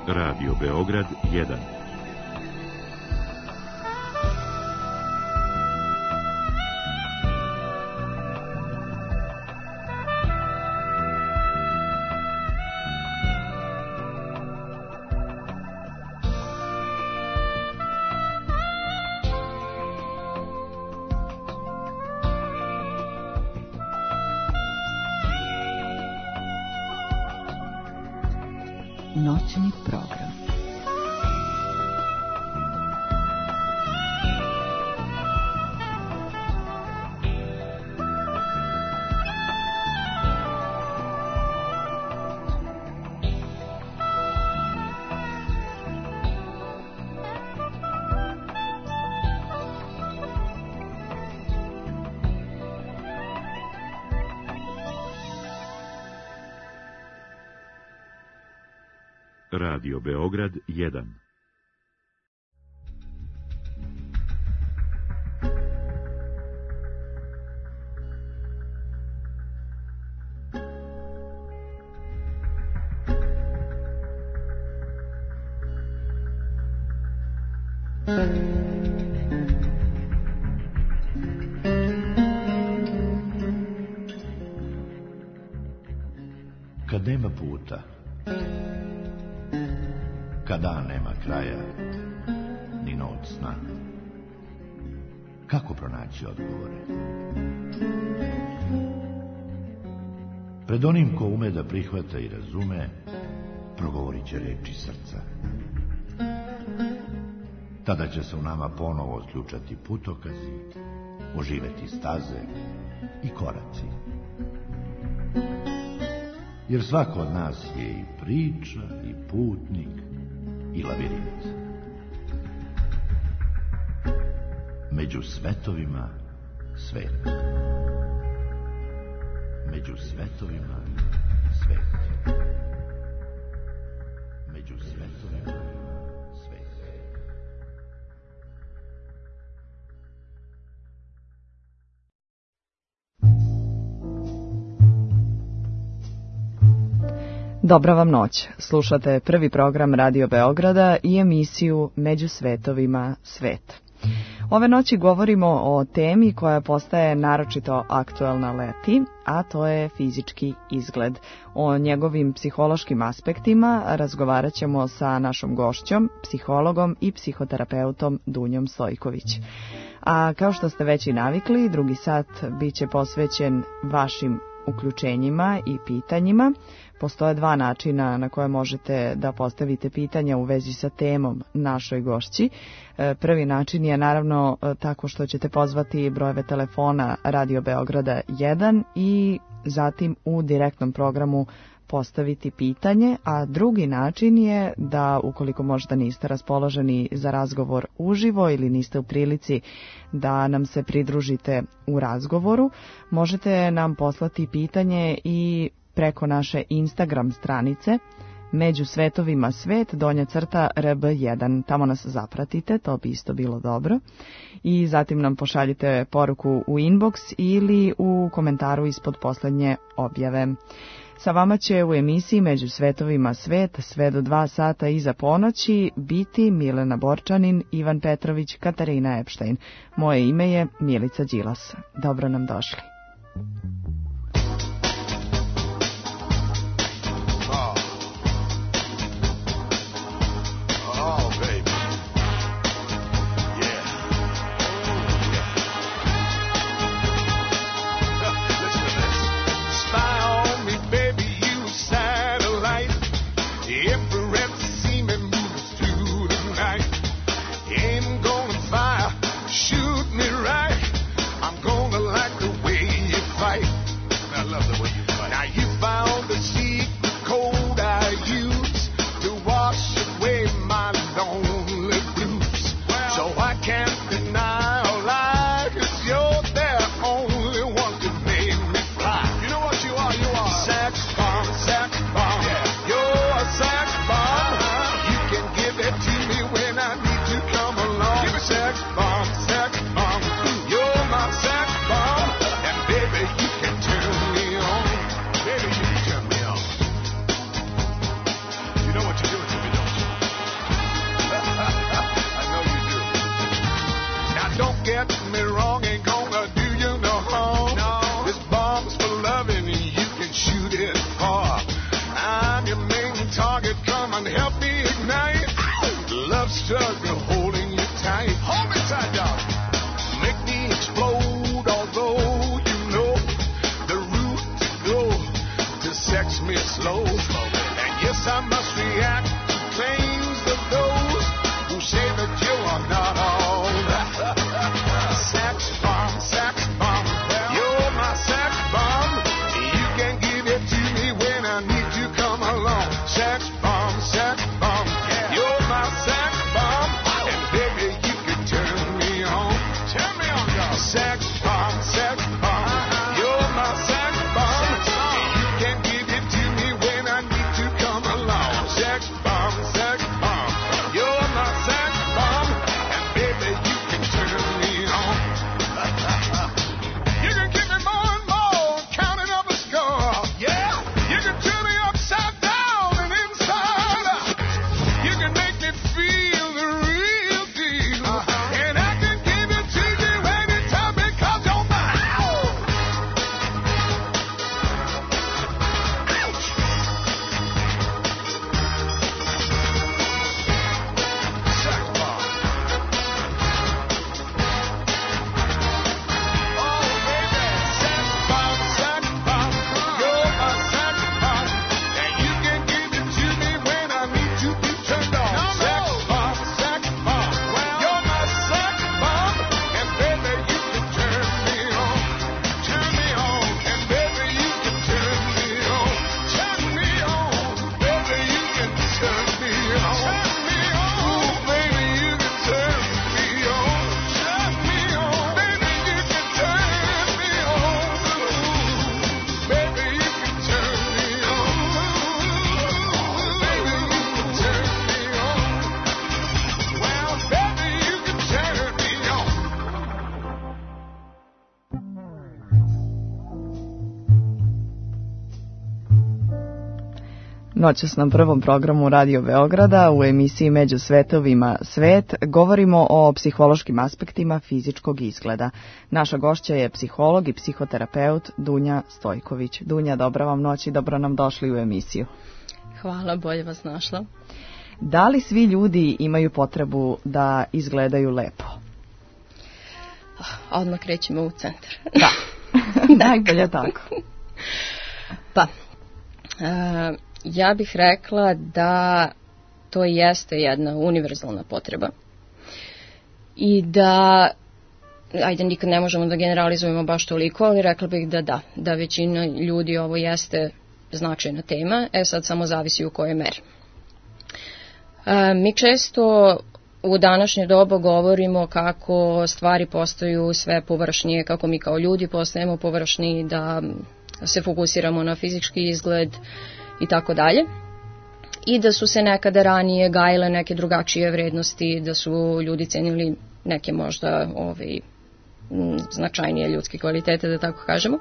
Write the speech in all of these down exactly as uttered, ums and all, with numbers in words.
Radio Beograd jedan. Noćni program. Radio Beograd jedan. Kad nema puta, kad dan nema kraja, ni noć sna, kako pronaći odgovore? Pred onim ko ume da prihvata i razume, progovorit će reči srca. Tada će se u nama ponovo otključati putokazi, oživeti staze i koraci. Jer svako od nas je i priča, i putnik, i lavirint. Među svetovima svet. Među svetovima svet. Među svetovima svet. Dobra vam noć. Slušate prvi program Radio Beograda i emisiju Među svetovima svet. Ove noći govorimo o temi koja postaje naročito aktuelna leti, a to je fizički izgled. O njegovim psihološkim aspektima razgovarat ćemo sa našom gošćom, psihologom i psihoterapeutom Dunjom Stojković. A kao što ste već i navikli, drugi sat bit će posvećen vašim uključenjima i pitanjima. Postoje dva načina na koje možete da postavite pitanja u vezi sa temom našoj gošći. Prvi način je naravno tako što ćete pozvati brojeve telefona Radio Beograda jedan i zatim u direktnom programu postaviti pitanje, a drugi način je da ukoliko možda niste raspoloženi za razgovor uživo ili niste u prilici da nam se pridružite u razgovoru, možete nam poslati pitanje i preko naše Instagram stranice Među svetovima svet, donja crta R B jedan. Tamo nas zapratite, to bi isto bilo dobro. I zatim nam pošaljite poruku u inbox ili u komentaru ispod poslednje objave. Sa vama će u emisiji Među svetovima svet sve do dva sata iza ponoći biti Milena Borčanin, Ivan Petrović, Katarina Epštajn. Moje ime je Milica Đilas. Dobro nam došli. Baby, you can turn me on. Baby, sex me slow. And yes, I must react to claims of those who say that you are not all. Sex bomb, sex bomb, you're my sex bomb. You can give it to me when I need to come along. Sex bomb, sex bomb, you're my sex bomb. And baby, you can turn me on. Turn me on, girl. Sex bomb, sex bomb, you're my sex bomb. You can give it to me when I need to come along. Sex bomb, sex bomb, you're my sex bomb. And baby, you can turn me on. You can give me more and more, counting up a score. Yeah, you can turn me upside down and inside out. You can make me feel the real deal. Uh-huh. And I can give it to you anytime because you're mine. Ouch. Sex bomb. Oh, baby, sex bomb, sex bomb, you're my sex bomb, and you can give it to me when I need to be turned on. Sex bomb, sex bomb, you're my sex bomb, and baby you can turn me on, turn me on, and baby you can turn me on, turn me on, baby you can turn me on, turn me on, ooh baby you can turn me on, turn me on, baby you can turn me on, ooh, baby you can turn me on, baby you can turn me on, well baby you can turn me on. Noćas na prvom programu Radio Beograda u emisiji Među svetovima svet govorimo o psihološkim aspektima fizičkog izgleda. Naša gošća je psiholog i psihoterapeut Dunja Stojković. Dunja, dobra vam noć i dobro nam došli u emisiju. Hvala, bolje vas našla. Da li svi ljudi imaju potrebu da izgledaju lepo? Odmah krećemo u centar. Da, najbolje tako. Pa, e, ja bih rekla da to jeste jedna univerzalna potreba i da, ajde nikad ne možemo da generalizujemo baš toliko, ali rekla bih da da, da većina ljudi ovo jeste značajna tema, e sad samo zavisi u kojoj meri. E, mi često u današnje doba govorimo kako stvari postaju sve površnije, kako mi kao ljudi postajemo površniji, da se fokusiramo na fizički izgled i tako dalje. I da su se nekada ranije gajile neke drugačije vrednosti, da su ljudi cenili neke možda ovaj, značajnije ljudske kvalitete, da tako kažemo.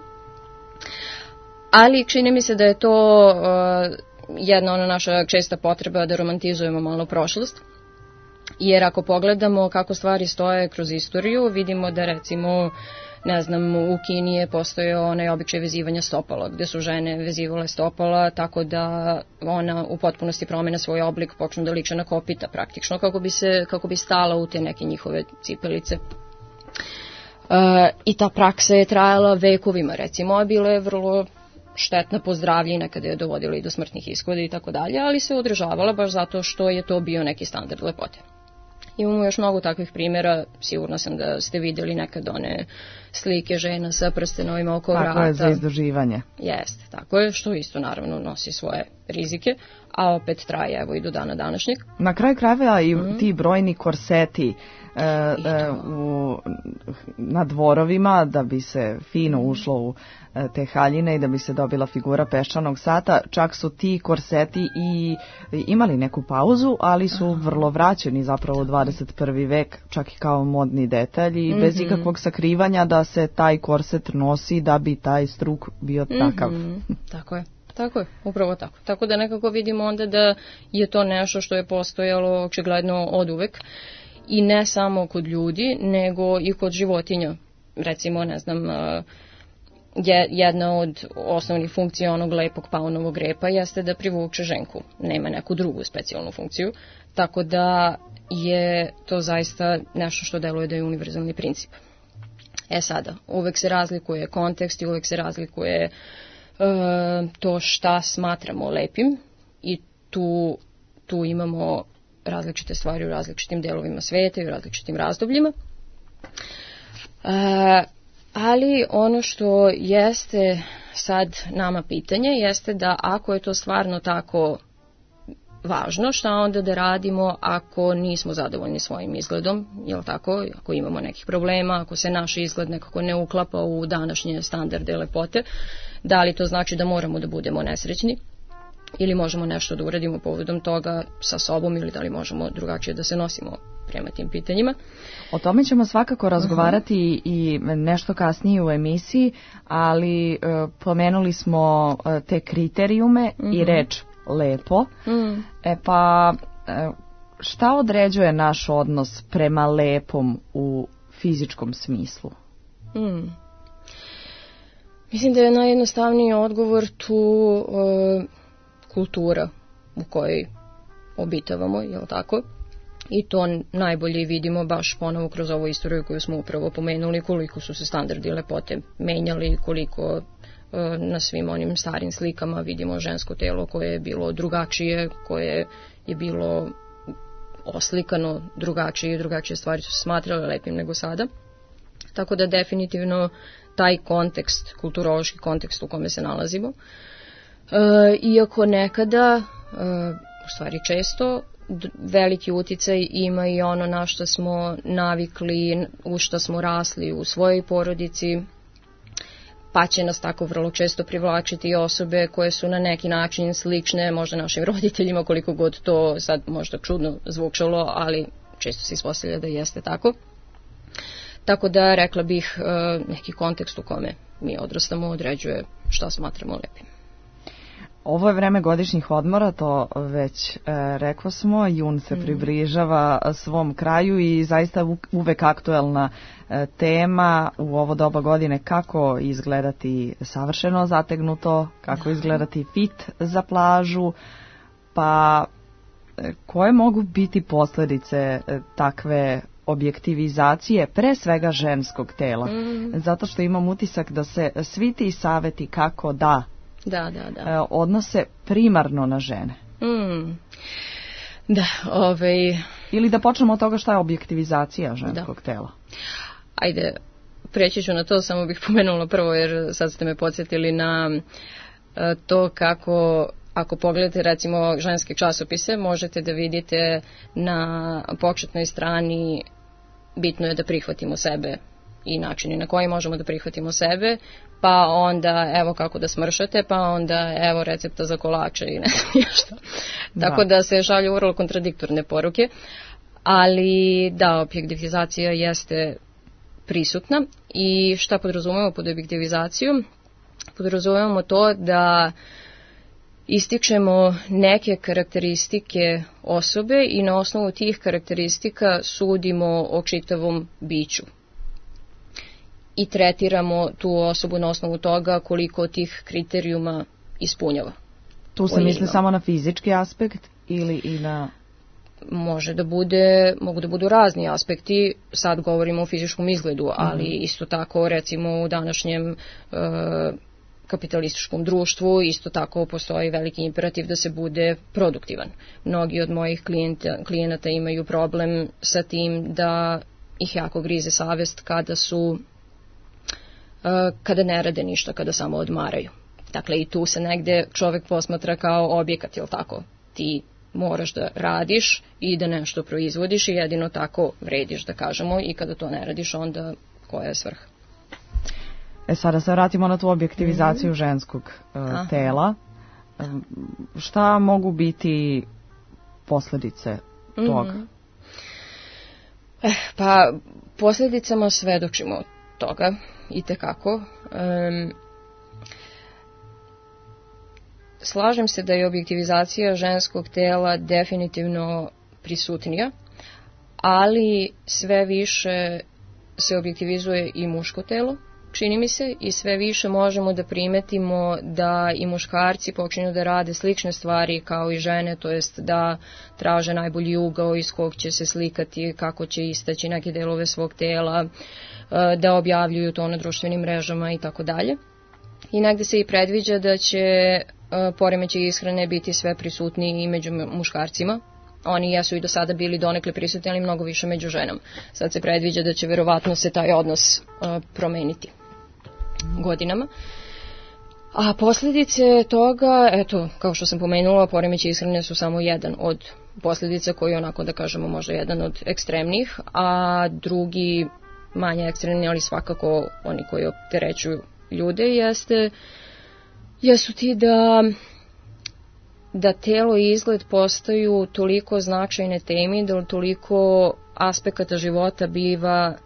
Ali čini mi se da je to uh, jedna ona naša česta potreba da romantizujemo malo prošlost. Jer ako pogledamo kako stvari stoje kroz istoriju, vidimo da recimo, ne znam, u Kini je postojao onaj običaj vezivanja stopala, gde su žene vezivale stopala tako da ona u potpunosti promene svoj oblik, počnu da liče na kopita praktično, kako bi, se, kako bi stala u te neke njihove cipelice. Uh, I ta praksa je trajala vekovima, recimo, a bila je vrlo štetna po zdravlje i nekada je dovodila i do smrtnih ishoda i tako dalje, ali se održavala baš zato što je to bio neki standard lepote. Imamo još mnogo takvih primjera, sigurno sam da ste vidjeli nekad one slike žena sa prstenovima oko vrata. Tako je, za izduživanje. Jeste, tako je, što isto naravno nosi svoje rizike, a opet traje evo i do dana današnjeg. Na kraju krajeva i mm. ti brojni korseti e, e, u, na dvorovima da bi se fino ušlo u e, te haljine i da bi se dobila figura peščanog sata, čak su ti korseti i imali neku pauzu, ali su Aha. vrlo vraćeni zapravo u dvadeset prvi vek, čak i kao modni detalj i mm-hmm. bez ikakvog sakrivanja da se taj korset nosi da bi taj struk bio takav. Mm-hmm. Tako je. Tako je, upravo tako. Tako da nekako vidimo onda da je to nešto što je postojalo očigledno od uvek i ne samo kod ljudi, nego i kod životinja. Recimo, ne znam, je, jedna od osnovnih funkcija onog lepog paunovog repa jeste da privuče ženku. Nema neku drugu specijalnu funkciju, tako da je to zaista nešto što deluje da je univerzalni princip. E sada, uvek se razlikuje kontekst i uvek se razlikuje to šta smatramo lepim i tu, tu imamo različite stvari u različitim delovima sveta i u različitim razdobljima. E, ali ono što jeste sad nama pitanje jeste da ako je to stvarno tako važno, šta onda da radimo ako nismo zadovoljni svojim izgledom, jel tako, ako imamo nekih problema, ako se naš izgled nekako ne uklapa u današnje standarde lepote, da li to znači da moramo da budemo nesrećni ili možemo nešto da uradimo povodom toga sa sobom ili da li možemo drugačije da se nosimo prema tim pitanjima. O tome ćemo svakako razgovarati uh-huh. i nešto kasnije u emisiji, ali e, pomenuli smo e, te kriterijume uh-huh. i reč lepo. Uh-huh. E pa e, šta određuje naš odnos prema lepom u fizičkom smislu? Uh-huh. Mislim da je najjednostavniji odgovor tu e, kultura u kojoj obitavamo, jel tako? I to najbolje vidimo baš ponovo kroz ovu istoriju koju smo upravo pomenuli, koliko su se standardi lepote menjali, koliko e, na svim onim starim slikama vidimo žensko telo koje je bilo drugačije, koje je bilo oslikano drugačije i drugačije stvari su se smatrale lepim nego sada. Tako da definitivno taj kontekst, kulturološki kontekst u kome se nalazimo, e, iako nekada, e, u stvari često, veliki uticaj ima i ono na što smo navikli, u što smo rasli u svojoj porodici, pa će nas tako vrlo često privlačiti osobe koje su na neki način slične možda našim roditeljima, koliko god to sad možda čudno zvučalo, ali često se ispostavlja da jeste tako. Tako da rekla bih neki kontekst u kome mi odrastamo određuje šta smatramo lepim. Ovo je vreme godišnjih odmora, to već e, rekao smo, jun se približava svom kraju i zaista uvek aktuelna e, tema u ovo doba godine kako izgledati savršeno zategnuto, kako izgledati fit za plažu, pa e, koje mogu biti posljedice e, takve objektivizacije pre svega ženskog tela, mm. zato što imam utisak da se svi ti saveti kako da Da, da, da. odnose primarno na žene. Mm. Da, ovaj... Ili da počnemo od toga šta je objektivizacija ženskog da. tela. Ajde, preći ću na to, samo bih pomenula prvo jer sad ste me podsjetili na to kako, ako pogledate recimo ženske časopise, možete da vidite na početnoj strani bitno je da prihvatimo sebe i načini na koji možemo da prihvatimo sebe, pa onda evo kako da smršate, pa onda evo recepta za kolače i ne znam što. Da. Tako da se šalju vrlo kontradiktorne poruke, ali da, objektivizacija jeste prisutna i šta podrazumemo pod objektivizacijom? Podrazumemo to da ističemo neke karakteristike osobe i na osnovu tih karakteristika sudimo o čitavom biću. I tretiramo tu osobu na osnovu toga koliko tih kriterijuma ispunjava. Tu se misli samo na fizički aspekt ili i na... Može da bude, mogu da budu razni aspekti, sad govorimo o fizičkom izgledu, ali mm-hmm. isto tako recimo u današnjem e, kapitalističkom društvu isto tako postoji veliki imperativ da se bude produktivan. Mnogi od mojih klijenta, klijenata imaju problem sa tim da ih jako grize savest kada su kada ne rade ništa, kada samo odmaraju. Dakle, i tu se negde čovek posmatra kao objekat, jel tako? Ti moraš da radiš i da nešto proizvodiš i jedino tako vrediš, da kažemo, i kada to ne radiš, onda koja je svrha? E sada se vratimo na tu objektivizaciju mm-hmm. ženskog uh, tela. Um, šta mogu biti posljedice toga? Mm-hmm. Eh, pa, posljedicama svedočimo toga i tekako. Um, slažem se da je objektivizacija ženskog tela definitivno prisutnija, ali sve više se objektivizuje i muško telo, čini mi se, i sve više možemo da primetimo da i muškarci počinju da rade slične stvari kao i žene, to jest da traže najbolji ugao iz kog će se slikati, kako će istaći neke delove svog tela, da objavljuju to na društvenim mrežama i tako dalje. i negde se i predviđa da će uh, poremećaj ishrane biti sve prisutniji i među muškarcima. Oni jesu i do sada bili donekle prisutni, ali mnogo više među ženama. Sad se predviđa da će verovatno se taj odnos uh, promeniti godinama. A posljedice toga, eto, kao što sam pomenula, poremećaj ishrane su samo jedan od posljedica koji je onako, da kažemo, možda jedan od ekstremnih, a drugi manje ekstremni, ali svakako oni koji opterećuju ljude, jeste, jesu ti da, da telo i izgled postaju toliko značajne teme, da toliko aspekata života biva,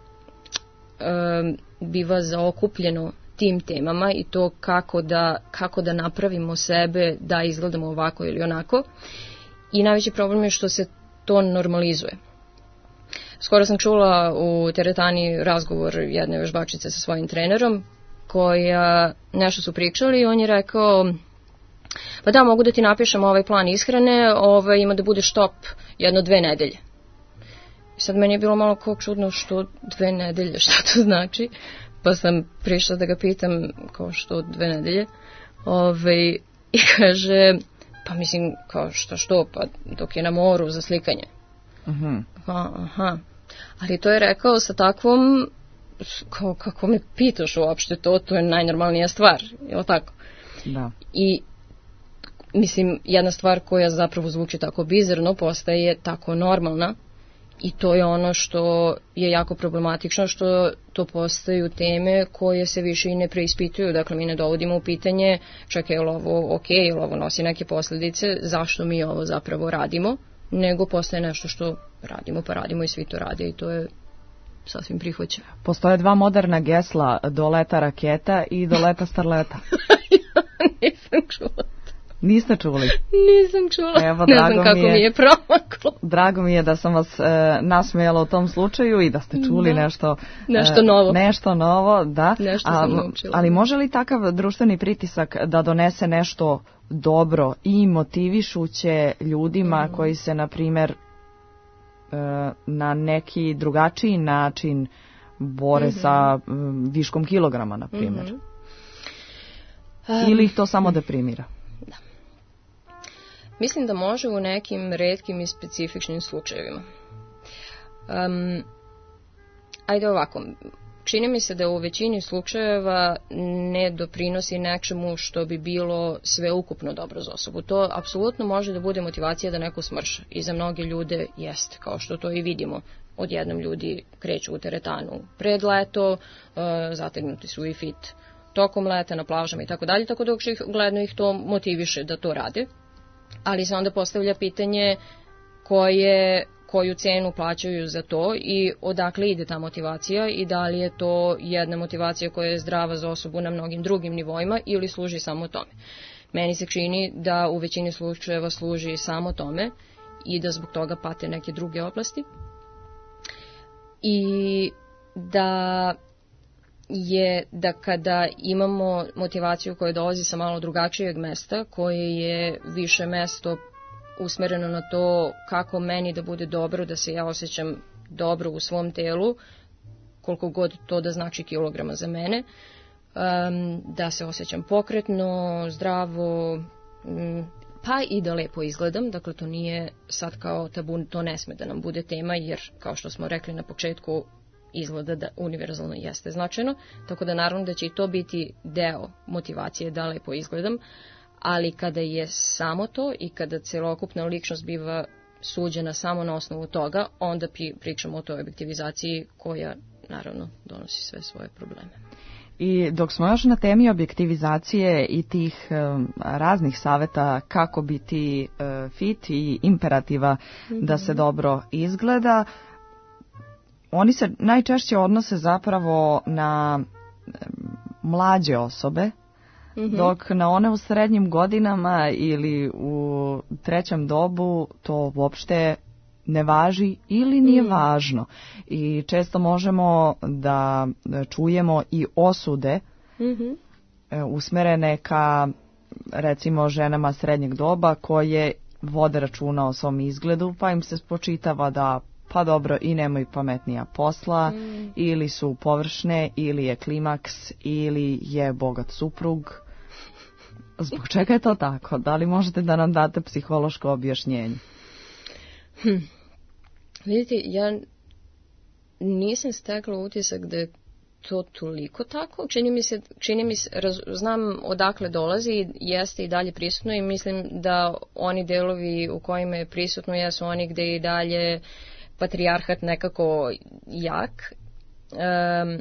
um, biva zaokupljeno tim temama i to kako da, kako da napravimo sebe da izgledamo ovako ili onako. I najveći problem je što se to normalizuje. Skoro sam čula u teretani razgovor jedne vežbačice sa svojim trenerom, koja nešto su pričali i on je rekao, pa da, mogu da ti napišem ovaj plan ishrane, ovaj, ima da bude štop jedno dve nedelje. I sad meni je bilo malo kao čudno što dve nedelje, šta to znači? Pa sam prišla da ga pitam kao što dve nedelje. Ovaj, I kaže, pa mislim kao što što, pa dok je na moru za slikanje. Uh-huh. Aha, aha. Ali to je rekao sa takvom, kao, kako me pitaš uopšte to, to je najnormalnija stvar, je li tako? Da. I mislim, jedna stvar koja zapravo zvuči tako bizarno postaje tako normalna i to je ono što je jako problematično, što to postaju teme koje se više i ne preispituju. Dakle, mi ne dovodimo u pitanje, čekaj, je li ovo ok, je li ovo nosi neke posljedice, zašto mi ovo zapravo radimo, nego postaje nešto što radimo, pa radimo i svi to rade i to je sasvim prihvaćeno. Postoje dva moderna gesla, do leta raketa i do leta starleta. Nisam čula. Niste čuli? Nisam čula. Evo, ne znam kako mi je, mi je promaklo. Drago mi je da sam vas e, nasmijala u tom slučaju i da ste čuli da. nešto, nešto novo. E, nešto novo, da. Nešto sam A, naučila. Ali može li takav društveni pritisak da donese nešto dobro i motivišuće ljudima mm. koji se, na primjer, e, na neki drugačiji način bore mm-hmm. sa m, viškom kilograma, na primjer? Mm-hmm. Um, Ili ih to samo deprimira? Da. Mislim da može u nekim retkim i specifičnim slučajevima. Um, ajde ovako, čini mi se da u većini slučajeva ne doprinosi nečemu što bi bilo sveukupno dobro za osobu. To apsolutno može da bude motivacija da neko smrša i za mnoge ljude jeste, kao što to i vidimo. Odjednom ljudi kreću u teretanu pred leto, uh, zategnuti su i fit tokom leta na plažama i tako dalje, tako da gledno ih to motiviše da to rade. Ali se onda postavlja pitanje koje, koju cenu plaćaju za to i odakle ide ta motivacija i da li je to jedna motivacija koja je zdrava za osobu na mnogim drugim nivoima ili služi samo tome. Meni se čini da u većini slučajeva služi samo tome i da zbog toga pate neke druge oblasti. I da je da kada imamo motivaciju koja dolazi sa malo drugačijeg mesta, koje je više mesto usmereno na to kako meni da bude dobro, da se ja osjećam dobro u svom telu, koliko god to da znači kilograma za mene, um, da se osjećam pokretno, zdravo, um, pa i da lepo izgledam. Dakle, to nije sad kao tabu, to ne sme da nam bude tema, jer kao što smo rekli na početku, izgleda da univerzalno jeste značajno, tako da naravno da će i to biti deo motivacije da lepo izgledam, ali kada je samo to i kada celokupna ličnost biva suđena samo na osnovu toga, onda pričamo o toj objektivizaciji koja naravno donosi sve svoje probleme. I dok smo još na temi objektivizacije i tih um, raznih saveta kako biti uh, fit i imperativa mm-hmm. da se dobro izgleda, oni se najčešće odnose zapravo na mlađe osobe, mm-hmm. dok na one u srednjim godinama ili u trećem dobu to uopšte ne važi ili nije mm. važno. I često možemo da čujemo i osude mm-hmm. usmerene ka, recimo, ženama srednjeg doba koje vode računa o svom izgledu, pa im se spočitava da pa dobro, i nemaju pametnija posla, Mm. ili su površne, ili je klimaks, ili je bogat suprug. Zbog čega je to tako? Da li možete da nam date psihološko objašnjenje? Hm. Vidite, ja nisam stekla utisak da je to toliko tako. Čini mi se, čini mi se raz, znam odakle dolazi, jeste i dalje prisutno i mislim da oni delovi u kojima je prisutno jesu oni gde je i dalje patrijarhat nekako jak. Um,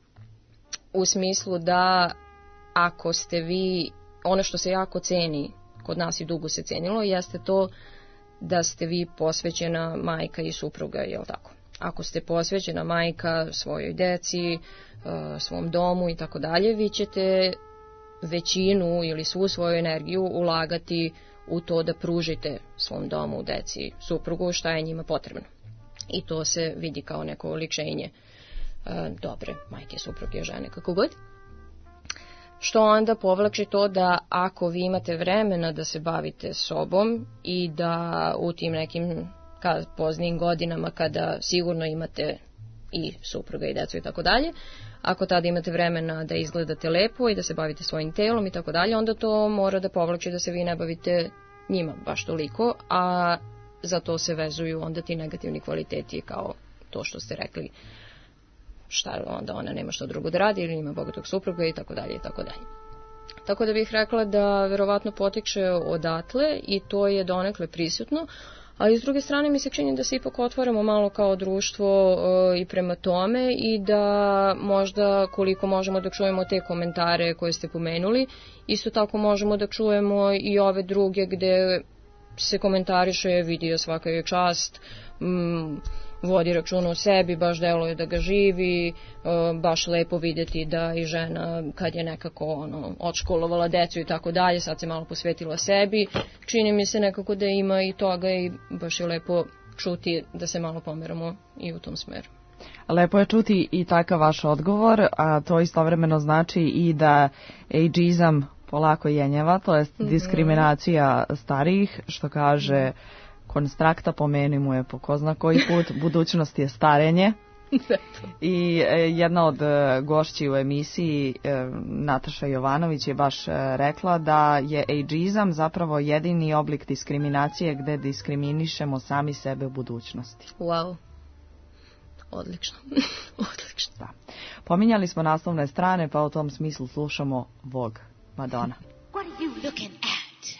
u smislu da ako ste vi, ono što se jako ceni, kod nas i dugo se cenilo, jeste to da ste vi posvećena majka i supruga, jel tako? Ako ste posvećena majka svojoj deci, svom domu i tako dalje, vi ćete većinu ili svu svoju energiju ulagati u to da pružite svom domu, deci, suprugu šta je njima potrebno. I to se vidi kao neko oličenje dobre majke, supruge, žene, kako god. Što onda povlači to da ako vi imate vremena da se bavite sobom i da u tim nekim poznijim godinama kada sigurno imate i supruga i decu i tako dalje, ako tada imate vremena da izgledate lepo i da se bavite svojim telom i tako dalje, onda to mora da povlači da se vi ne bavite njima baš toliko, a za to se vezuju onda ti negativni kvaliteti kao to što ste rekli, šta onda ona nema što drugo da radi ili ima bogatog supruga i tako dalje i tako dalje. Tako da bih rekla da verovatno potiče odatle i to je donekle prisutno, ali s druge strane mi se čini da se ipak otvaramo malo kao društvo e, i prema tome i da možda koliko možemo da čujemo te komentare koje ste pomenuli, isto tako možemo da čujemo i ove druge gde se komentariše, vidi svaka je čast, mm, vodi računa o sebi, baš deluje da ga živi, baš lepo vidjeti da i žena kad je nekako ono, odškolovala decu i tako dalje, sad se malo posvetila sebi. Čini mi se nekako da ima i toga i baš je lepo čuti da se malo pomeramo i u tom smeru. Lepo je čuti i takav vaš odgovor, a to istovremeno znači i da ageizam polako jenjava, to je diskriminacija starijih, što kaže Konstrakta, pomeni mu je po ko zna koji put, budućnost je starenje. I jedna od gošći u emisiji, Nataša Jovanović, je baš rekla da je ageizam zapravo jedini oblik diskriminacije gde diskriminišemo sami sebe u budućnosti. Wow. Odlično. Odlično. Da. Pominjali smo naslovne strane, pa u tom smislu slušamo Vogue, Madonna. What are you looking at?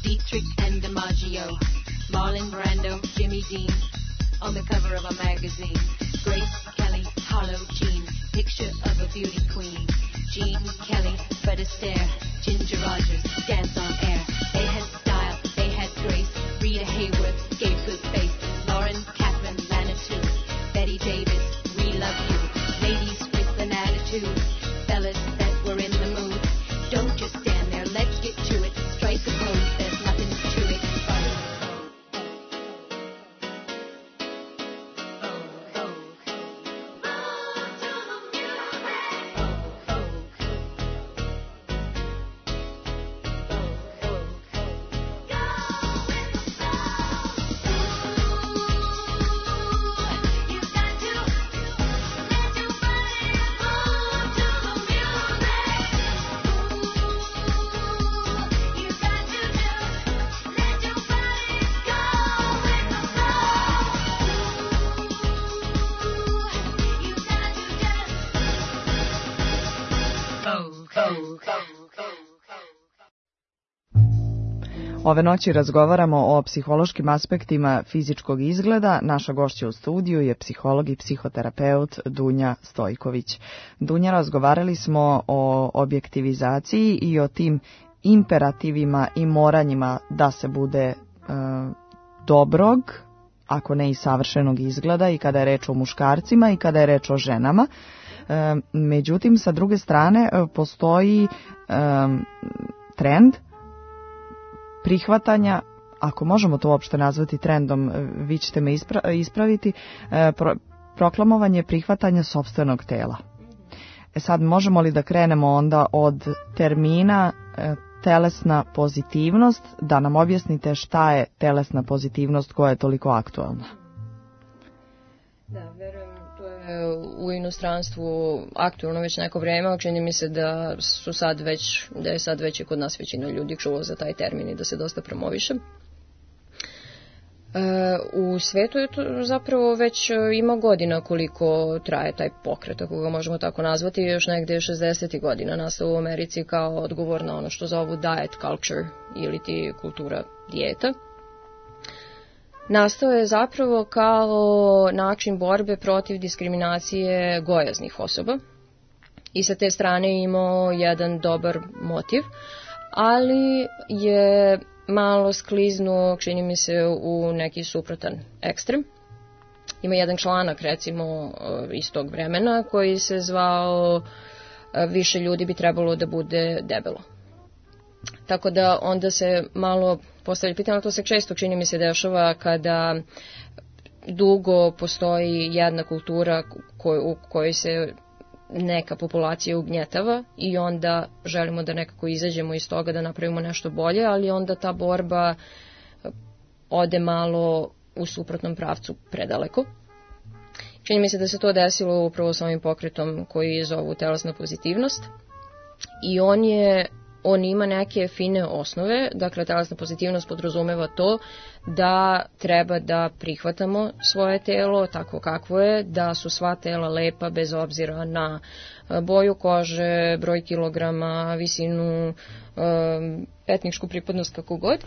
Dietrich and DiMaggio, Marlon Brando, Jimmy Dean, on the cover of a magazine. Grace Kelly, Harlow Jean, picture of a beauty queen. Jean Kelly, Fred Astaire, Ginger Rogers, dance on air. They had style, they had grace. Rita Hayworth gave good face. Lauren Catherine Lanitou, Betty Davis, we love you. Ladies with an attitude, fellas that were in the mood. Don't just stand there, let's get to it. Strike a pose, there's nothing to it. Ove noći razgovaramo o psihološkim aspektima fizičkog izgleda. Naša gošća u studiju je psiholog i psihoterapeut Dunja Stojković. Dunja, razgovarali smo o objektivizaciji i o tim imperativima i moranjima da se bude e, dobrog, ako ne i savršenog izgleda, i kada je reč o muškarcima i kada je reč o ženama. E, međutim, sa druge strane postoji e, trend prihvatanja, ako možemo to uopšte nazvati trendom, vi ćete me ispra- ispraviti, pro- proklamovanje prihvatanja sopstvenog tela. E sad, možemo li da krenemo onda od termina e, telesna pozitivnost, da nam objasnite šta je telesna pozitivnost koja je toliko aktualna? Da, verujem, to je u inostranstvu aktualno već neko vreme, čini mi se da su sad već, da je sad već i kod nas većina ljudi čulo za taj termin i da se dosta promoviše. E, u svetu je to zapravo već ima godina koliko traje taj pokret, ako ga možemo tako nazvati, još negde šezdesetih godina nastao u Americi kao odgovor na ono što zovu diet culture ili ti kultura dijeta. Nastao je zapravo kao način borbe protiv diskriminacije gojaznih osoba i sa te strane imao jedan dobar motiv, ali je malo skliznuo, čini mi se, u neki suprotan ekstrem. Ima jedan članak, recimo, iz tog vremena koji se zvao više ljudi bi trebalo da bude debelo. Tako da onda se malo postavlja pitanje, to se često, čini mi se, dešava kada dugo postoji jedna kultura koj, u kojoj se neka populacija ugnjetava i onda želimo da nekako izađemo iz toga, da napravimo nešto bolje, ali onda ta borba ode malo u suprotnom pravcu predaleko. Čini mi se da se to desilo upravo s ovim pokretom koji zovu telesna pozitivnost i on je On ima neke fine osnove, dakle telesna pozitivnost podrazumeva to da treba da prihvatamo svoje telo tako kakvo je, da su sva tela lepa bez obzira na boju kože, broj kilograma, visinu, etničku pripadnost, kako god.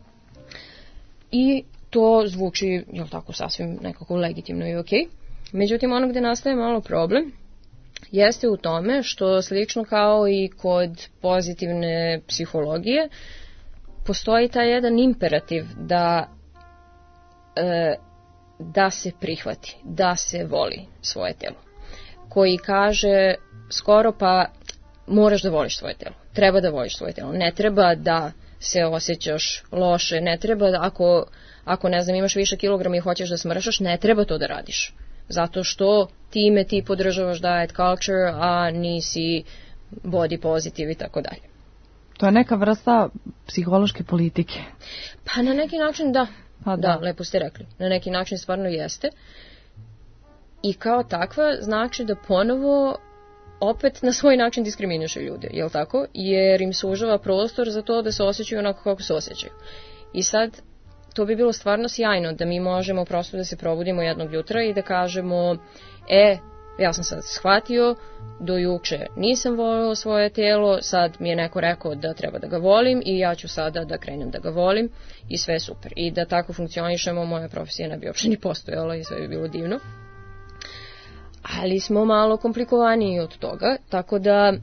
I to zvuči, jel tako, sasvim nekako legitimno i okej. Međutim, ono gde nastaje malo problem jeste u tome što slično kao i kod pozitivne psihologije postoji taj jedan imperativ da, e, da se prihvati, da se voli svoje telo, koji kaže skoro pa moraš da voliš svoje telo, treba da voliš svoje telo, ne treba da se osjećaš loše, ne treba da ako, ako ne znam imaš više kilograma i hoćeš da smršaš, ne treba to da radiš. Zato što time ti podržavaš diet culture, a nisi body positive i tako dalje. To je neka vrsta psihološke politike. Pa na neki način da. Pa da. Da, lepo ste rekli. Na neki način stvarno jeste. I kao takva znači da ponovo opet na svoj način diskriminiše ljude, jel tako? Jer im sužava prostor za to da se osjećaju onako kako se osjećaju. I sad to bi bilo stvarno sjajno da mi možemo prosto da se probudimo jednog jutra i da kažemo, e, ja sam sad shvatio, do juče nisam volio svoje telo, sad mi je neko rekao da treba da ga volim i ja ću sada da krenem da ga volim i sve je super. I da tako funkcionišemo, moja profesija ne bi uopšte ni postojala i sve bi bilo divno. Ali smo malo komplikovaniji od toga, tako da,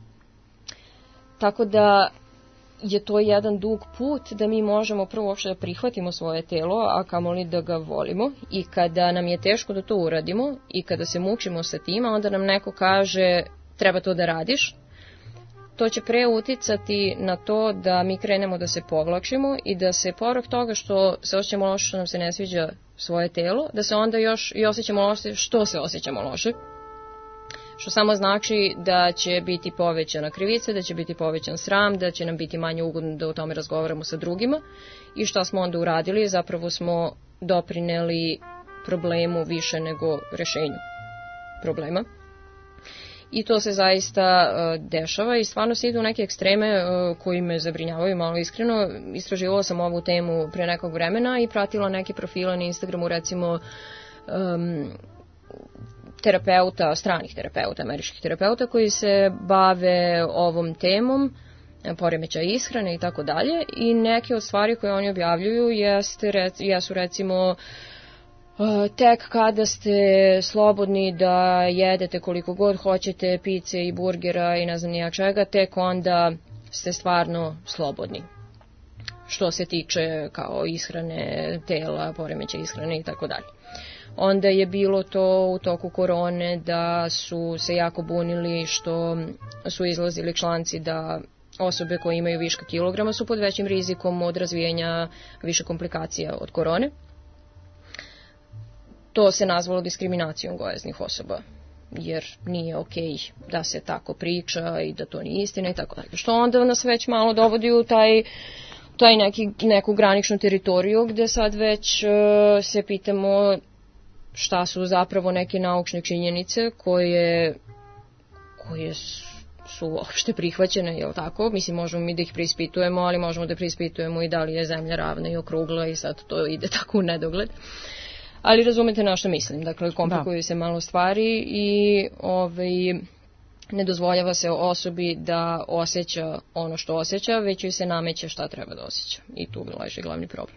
tako da je to jedan dug put da mi možemo prvo uopšte da prihvatimo svoje telo, a kamoli da ga volimo. I kada nam je teško da to uradimo i kada se mučimo sa tim, onda nam neko kaže treba to da radiš, to će pre uticati na to da mi krenemo da se povlačimo i da se povrh toga što se osjećamo loše, što nam se ne sviđa svoje telo, da se onda još i osjećamo loše što se osjećamo loše. Što samo znači da će biti povećana krivica, da će biti povećan sram, da će nam biti manje ugodno da o tome razgovaramo sa drugima. I šta smo onda uradili? Zapravo smo doprineli problemu više nego rešenju problema. I to se zaista uh, dešava i stvarno se ide u neke ekstreme uh, koji me zabrinjavaju malo iskreno. Istraživala sam ovu temu pre nekog vremena i pratila neke profile na Instagramu, recimo um, terapeuta, stranih terapeuta, američkih terapeuta koji se bave ovom temom, poremećaja ishrane i tako dalje. I neke od stvari koje oni objavljuju jeste, jesu recimo tek kada ste slobodni da jedete koliko god hoćete pice i burgera i ne znam nijak čega, tek onda ste stvarno slobodni. Što se tiče kao ishrane tela, poremećaja ishrane i tako dalje. Onda je bilo to u toku korone da su se jako bunili što su izlazili članci da osobe koje imaju viška kilograma su pod većim rizikom od razvijenja više komplikacija od korone. To se nazvalo diskriminacijom gojaznih osoba, jer nije okej da se tako priča i da to nije istina i tako dalje. Što onda nas već malo dovodi u taj, taj neki, neku graničnu teritoriju gde sad već uh, se pitamo šta su zapravo neke naučne činjenice koje, koje su uopšte prihvaćene, jel tako? Mislim, možemo mi da ih preispitujemo, ali možemo da preispitujemo i da li je zemlja ravna i okrugla i sad to ide tako u nedogled. Ali razumete na što mislim, dakle komplikuju da. se malo stvari i ovaj, ne dozvoljava se osobi da osjeća ono što osjeća, već joj se nameće šta treba da osjeća i tu leži glavni problem.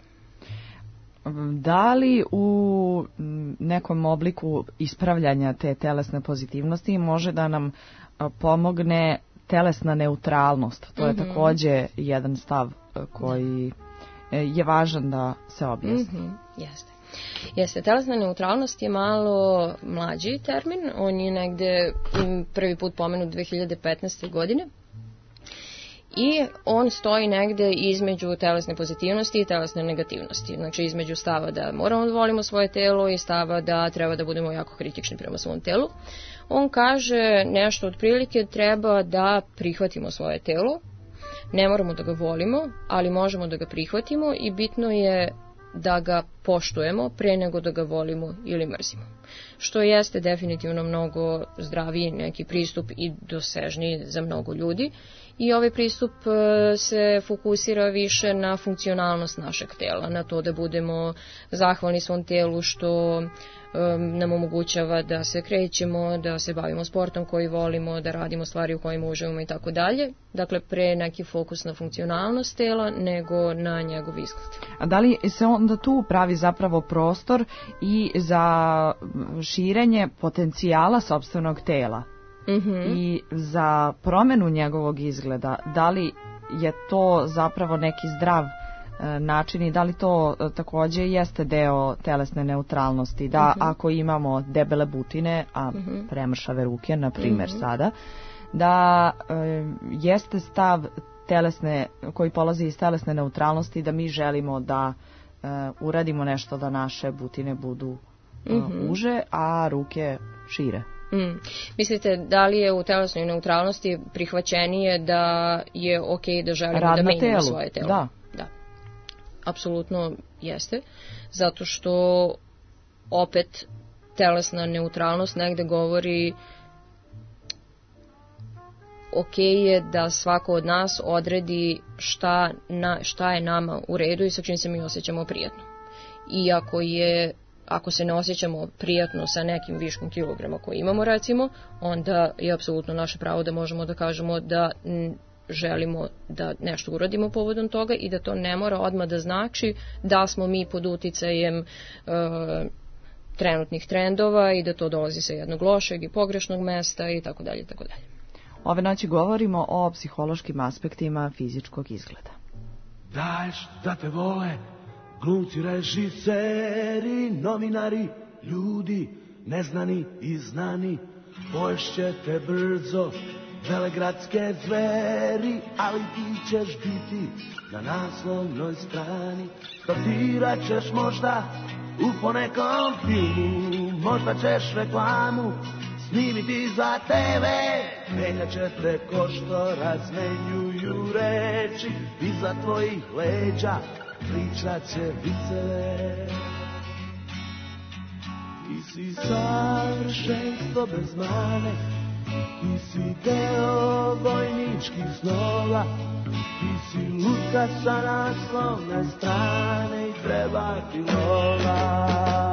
Da li u nekom obliku ispravljanja te telesne pozitivnosti može da nam pomogne telesna neutralnost? To je mm-hmm. takođe jedan stav koji je važan da se objasni. Mm-hmm. Jeste. Jeste, telesna neutralnost je malo mlađi termin, on je negde prvi put pomenut dve hiljade petnaeste. godine i on stoji negde između telesne pozitivnosti i telesne negativnosti, znači između stava da moramo da volimo svoje telo i stava da treba da budemo jako kritični prema svom telu. On kaže nešto otprilike treba da prihvatimo svoje telo, ne moramo da ga volimo, ali možemo da ga prihvatimo i bitno je da ga poštujemo pre nego da ga volimo ili mrzimo. Što jeste definitivno mnogo zdraviji neki pristup i dosežniji za mnogo ljudi. I ovaj pristup se fokusira više na funkcionalnost našeg tela, na to da budemo zahvalni svom telu što um, nam omogućava da se krećemo, da se bavimo sportom koji volimo, da radimo stvari u kojima uživamo i tako dalje. Dakle, pre neki fokus na funkcionalnost tela nego na njegov izgled. A da li se onda tu pravi zapravo prostor i za širenje potencijala sopstvenog tela? Mm-hmm. I za promenu njegovog izgleda, da li je to zapravo neki zdrav e, način i da li to e, takođe jeste deo telesne neutralnosti, da mm-hmm. ako imamo debele butine, a mm-hmm. premršave ruke, na primjer mm-hmm. sada, da e, jeste stav telesne, koji polazi iz telesne neutralnosti, da mi želimo da e, uradimo nešto da naše butine budu e, mm-hmm. uže, a ruke šire. Mm. Mislite da li je u telesnoj neutralnosti prihvaćenije da je okej da želimo Rad da menjamo telu. svoje telo? Da. Da. Apsolutno jeste. Zato što opet telesna neutralnost negde govori okej je da svako od nas odredi šta, na, šta je nama u redu i sa čim se mi osjećamo prijatno. I ako je ako se ne osjećamo prijatno sa nekim viškom kilograma koji imamo recimo, onda je apsolutno naše pravo da možemo da kažemo da m, želimo da nešto uradimo povodom toga i da to ne mora odmah da znači da smo mi pod uticajem e, trenutnih trendova i da to dolazi sa jednog lošeg i pogrešnog mesta i tako dalje, tako dalje. Ove noći govorimo o psihološkim aspektima fizičkog izgleda. Daješ da te vole glumci, režiseri, novinari, ljudi neznani i znani, poješće te brzo velegradske zveri, ali ti ćeš biti na naslovnoj strani. Statirat ćeš možda u ponekom filmu, možda ćeš reklamu snimiti za te ve. Menjat će te ko što razmenjuju reči, iza tvojih leđa pričat će viceve. Ti si savršenstvo bez mane, ti si deo vojničkih snova, ti si lutka sa naslovne strane i treba ti lova.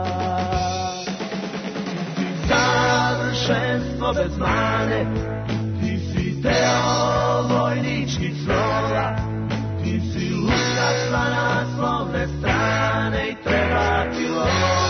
Ti si savršenstvo bez mane, ti si deo vojničkih snova, ti si lutka sa naslovne strane i treba ti lova.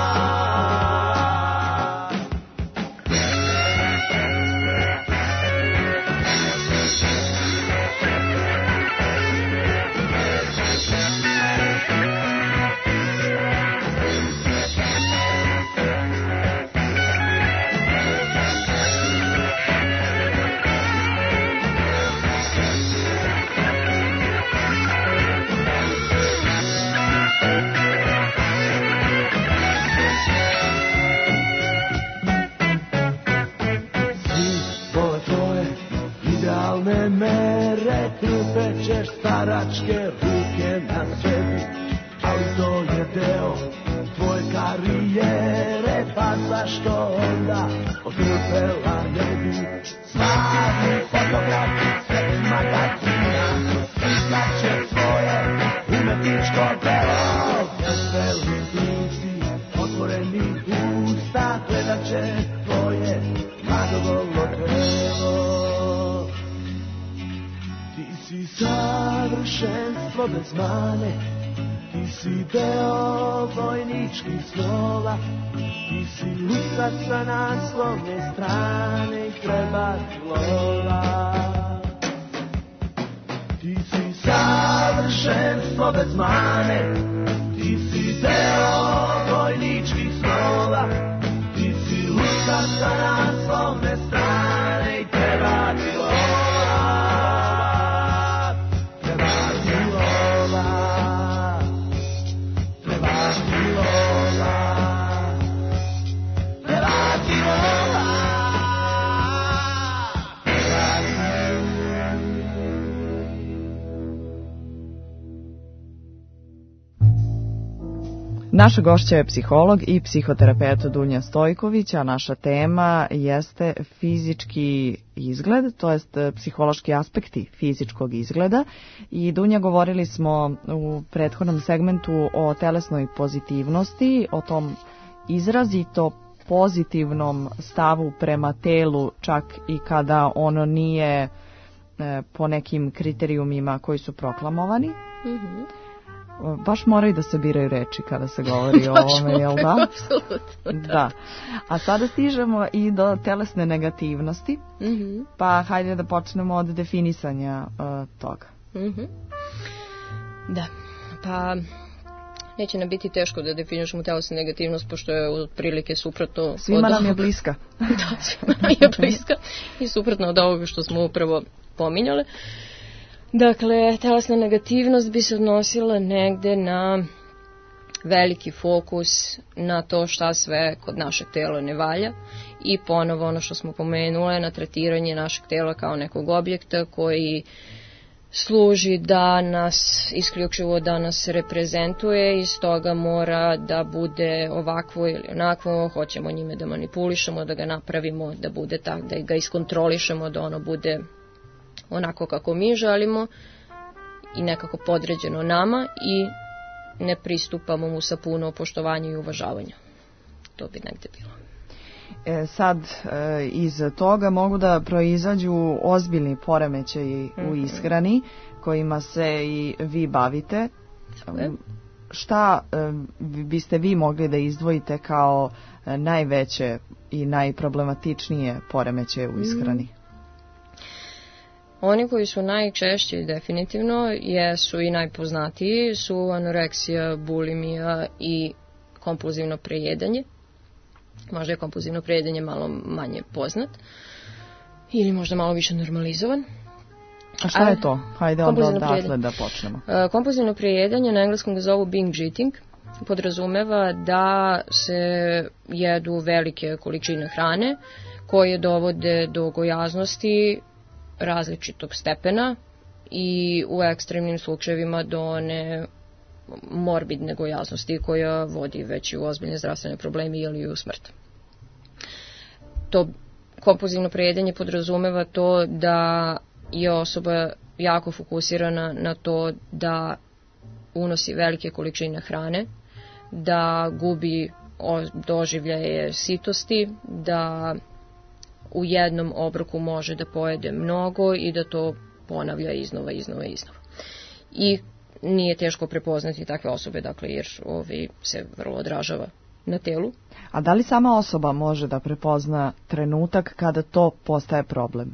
Mere, trpećeš staračke ruke na sebi, ali to je deo tvoje karijere, pa zašto onda otrpela ne bi? Svaki fotograf sve magazina slikat će svoje umetničko delo. Veseli lici, otvoreni usta, gledat će tvoje mladovolo telo. Ti si savršenstvo bez mane, ti si deo vojničkih snova, ti si lutka sa naslovne strane i treba ti lova. Ti si savršenstvo bez mane, ti si deo vojničkih snova, ti si lutka sa naslovne strane i treba ti lova. Naša gošća je psiholog i psihoterapeut Dunja Stojković, a naša tema jeste fizički izgled, to jest psihološki aspekti fizičkog izgleda. I Dunja, govorili smo u prethodnom segmentu o telesnoj pozitivnosti, o tom izrazito pozitivnom stavu prema telu, čak i kada ono nije e, po nekim kriterijumima koji su proklamovani. Mm-hmm. Baš moraju da se biraju reči kada se govori o ovome, jel da? Apsolutno, da. Da. A sada stižemo i do telesne negativnosti, mm-hmm. pa hajde da počnemo od definisanja uh, toga. Mm-hmm. Da, pa neće nam biti teško da definišemo telesnu negativnost, pošto je otprilike suprotno. Svima od nam je ovoga. bliska. Da, svima nam je bliska i suprotno od ovoga što smo upravo pominjale. Dakle, telesna negativnost bi se odnosila negde na veliki fokus na to šta sve kod našeg tela ne valja i ponovo ono što smo pomenule, na tretiranje našeg tela kao nekog objekta koji služi da nas, isključivo da nas reprezentuje i stoga mora da bude ovakvo ili onakvo, hoćemo njime da manipulišemo, da ga napravimo, da bude tak, da ga iskontrolišemo, da ono bude onako kako mi želimo i nekako podređeno nama i ne pristupamo mu sa puno poštovanja i uvažavanja. To bi negde bilo. E, sad e, iz toga mogu da proizađu ozbiljni poremećaji mm-hmm. u ishrani kojima se i vi bavite. Okay. Šta e, biste vi mogli da izdvojite kao e, najveće i najproblematičnije poremećaje u ishrani? Mm. Oni koji su najčešći definitivno jesu i najpoznatiji su anoreksija, bulimija i kompulzivno prejedanje. Možda je kompulzivno prejedanje malo manje poznat ili možda malo više normalizovan. A šta A, je to? Hajde onda odatle da počnemo. Kompulzivno prejedanje, na engleskom ga zovu binge eating, podrazumeva da se jedu velike količine hrane koje dovode do gojaznosti različitog stepena i u ekstremnim slučajevima do one morbidne gojaznosti koja vodi već u ozbiljne zdravstvene probleme ili u smrt. To kompulzivno prejedanje podrazumeva to da je osoba jako fokusirana na to da unosi velike količine hrane, da gubi doživljaje sitosti, da u jednom obroku može da pojede mnogo i da to ponavlja iznova, iznova, iznova. I nije teško prepoznati takve osobe, dakle, jer ovi se vrlo odražava na telu. A da li sama osoba može da prepozna trenutak kada to postaje problem?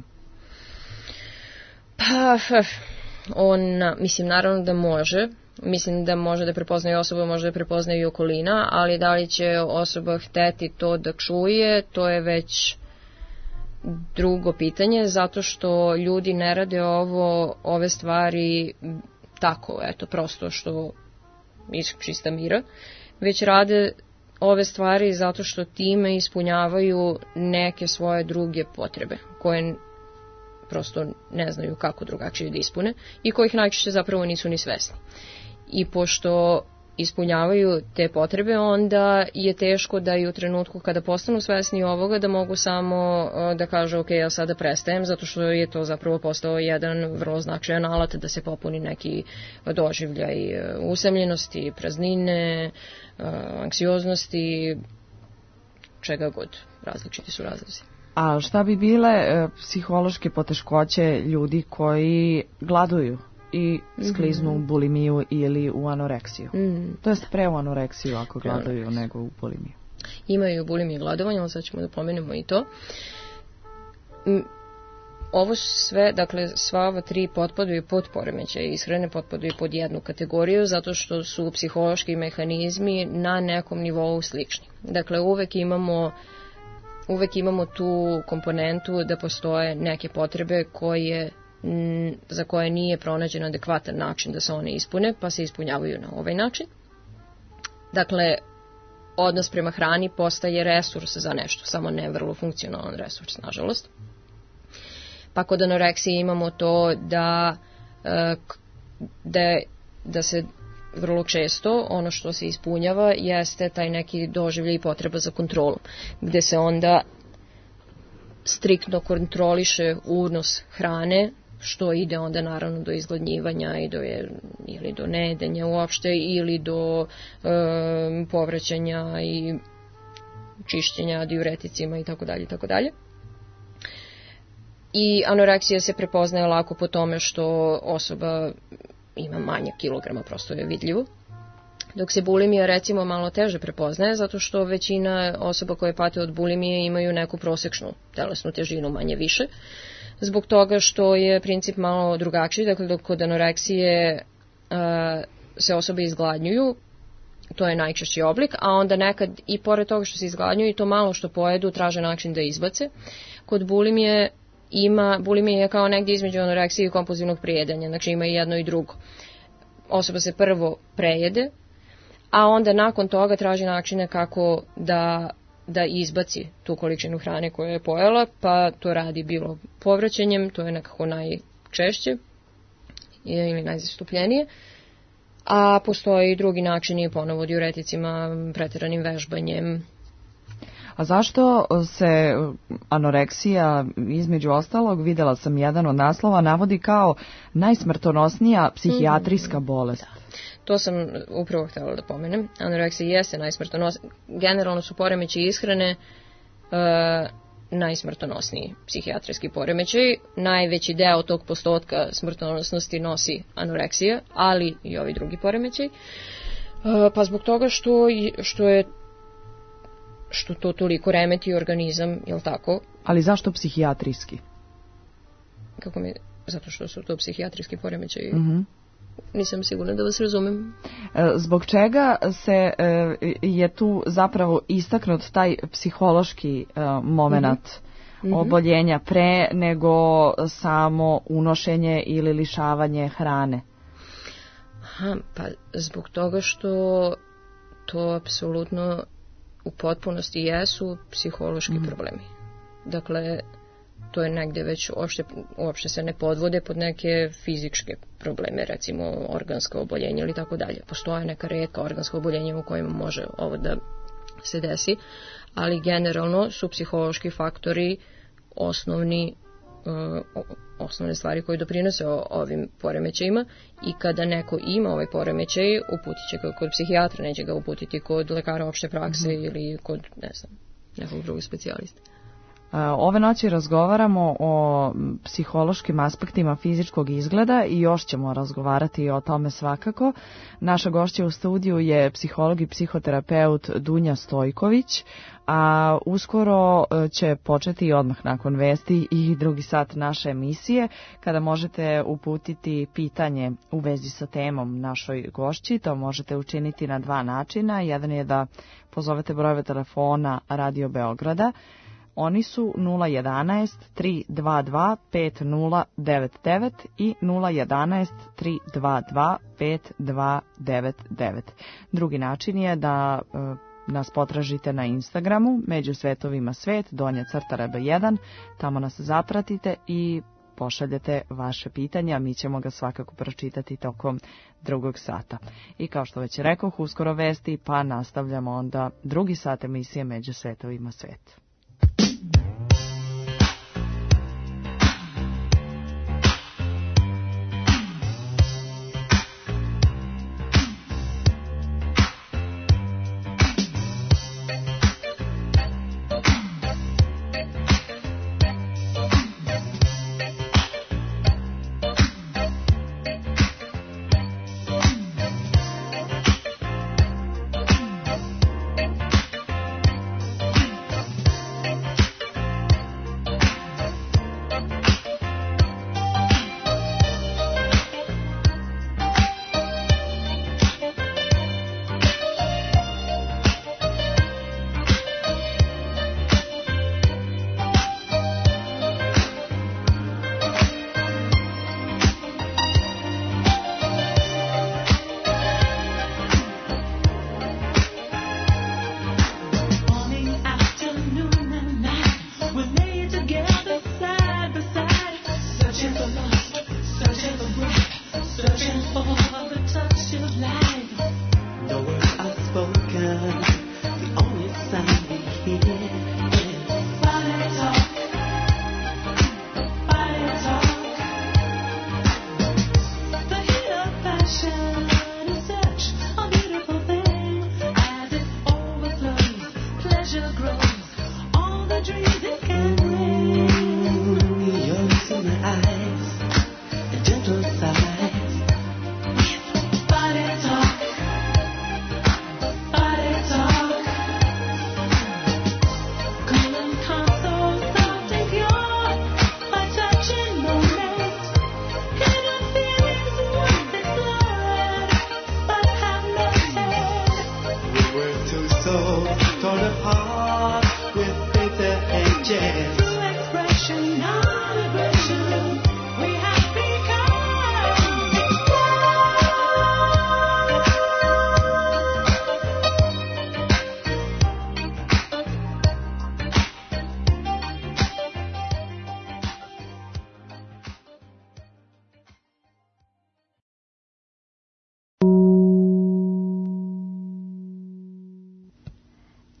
Pa, ona, mislim, naravno da može. Mislim da može da prepozna i osoba, može da prepozna i okolina, ali da li će osoba hteti to da čuje, to je već drugo pitanje, zato što ljudi ne rade ovo, ove stvari tako, eto, prosto što iz čista mira, već rade ove stvari zato što time ispunjavaju neke svoje druge potrebe, koje prosto ne znaju kako drugačije da ispune i kojih najčešće zapravo nisu ni svesni. I pošto ispunjavaju te potrebe, onda je teško da i u trenutku kada postanu svesni ovoga da mogu samo da kažu ok, ja sada prestajem, zato što je to zapravo postao jedan vrlo značajan alat da se popuni neki doživljaj usamljenosti, praznine, anksioznosti, čega god, različiti su razlozi. A šta bi bile e, psihološke poteškoće ljudi koji gladuju i skliznu u bulimiju ili u anoreksiju? Mm. To jest pre u anoreksiju ako gladuju nego u bulimiju. Imaju bulimiju i gladovanje, ali sad ćemo da pomenemo i to. Ovo sve, dakle, sva ova tri potpadaju pod poremećaje ishrane, potpadaju pod jednu kategoriju, zato što su psihološki mehanizmi na nekom nivou slični. Dakle, uvek imamo uvek imamo tu komponentu da postoje neke potrebe koje, za koje nije pronađen adekvatan način da se one ispune, pa se ispunjavaju na ovaj način. Dakle, odnos prema hrani postaje resurs za nešto, samo ne vrlo funkcionalan resurs, nažalost. Pa kod anoreksije imamo to da, da, da se vrlo često ono što se ispunjava jeste taj neki doživljaj i potreba za kontrolu, gde se onda striktno kontroliše unos hrane, što ide onda naravno do izgladnjivanja i do, ili do nejedenja uopšte, ili do e, povraćanja i čišćenja diureticima i tako dalje i tako dalje. I anoreksija se prepoznaje lako po tome što osoba ima manje kilograma, prosto je vidljivo. Dok se bulimija recimo malo teže prepoznaje, zato što većina osoba koje pate od bulimije imaju neku prosečnu telesnu težinu, manje više. Zbog toga što je princip malo drugačiji, dakle dok kod anoreksije a, se osobe izgladnjuju, to je najčešći oblik, a onda nekad i pored toga što se izgladnjuju i to malo što pojedu traže način da izbace. Kod bulimije ima, bulimija je kao negdje između anoreksije i kompulzivnog prijedanja, znači ima i jedno i drugo. Osoba se prvo prejede, a onda nakon toga traži načine kako da, da izbaci tu količinu hrane koju je pojela, pa to radi bilo povraćanjem, to je nekako najčešće ili najzastupljenije, a postoji i drugi načini, ponovo diureticima, pretjeranim vežbanjem. A zašto se anoreksija, između ostalog, videla sam jedan od naslova, navodi kao najsmrtonosnija psihijatrijska bolest? Da. To sam upravo htjela da pomenem. Anoreksija jeste najsmrtonosnija. Generalno su poremećaji ishrane e, najsmrtonosniji psihijatrijski poremećaj. Najveći deo tog postotka smrtonosnosti nosi anoreksija, ali i ovi drugi poremećaj. E, pa zbog toga što, što je što to toliko remeti organizam, jel tako? Ali zašto psihijatrijski? Kako mi, zato što su to psihijatrijski poremećaji. Mm-hmm. Nisam sigurna da vas razumem. Zbog čega se je tu zapravo istaknut taj psihološki moment mm-hmm. oboljenja pre nego samo unošenje ili lišavanje hrane? Aha, pa zbog toga što to apsolutno u potpunosti jesu psihološki mm-hmm. problemi. Dakle, to je negde već uopšte, uopšte se ne podvode pod neke fizičke probleme, recimo organsko oboljenje ili tako dalje. Postoje neka retka organska oboljenja u kojima može ovo da se desi, ali generalno su psihološki faktori osnovni, uh, osnovne stvari koje doprinose o, ovim poremećajima i kada neko ima ovaj poremećaj, uputit će ga kod psihijatra, neće ga uputiti kod lekara opšte prakse mm-hmm. ili kod, ne znam, nekog drugog specijalista. Ove noći razgovaramo o psihološkim aspektima fizičkog izgleda i još ćemo razgovarati o tome svakako. Naša gošća u studiju je psiholog i psihoterapeut Dunja Stojković, a uskoro će početi odmah nakon vesti i drugi sat naše emisije, kada možete uputiti pitanje u vezi sa temom našoj gošći. To možete učiniti na dva načina. Jedan je da pozovete brojeve telefona Radio Beograda. Oni su nula jedanaest tri dva dva pet nula devet devet i nula jedanaest tri dva dva pet dva devet devet. Drugi način je da e, nas potražite na Instagramu, Među svetovima svet, donja crta R B jedan, tamo nas zapratite i pošaljete vaše pitanja, mi ćemo ga svakako pročitati tokom drugog sata. I kao što već rekoh, uskoro vesti, pa nastavljamo onda drugi sat emisije Među svetovima svet.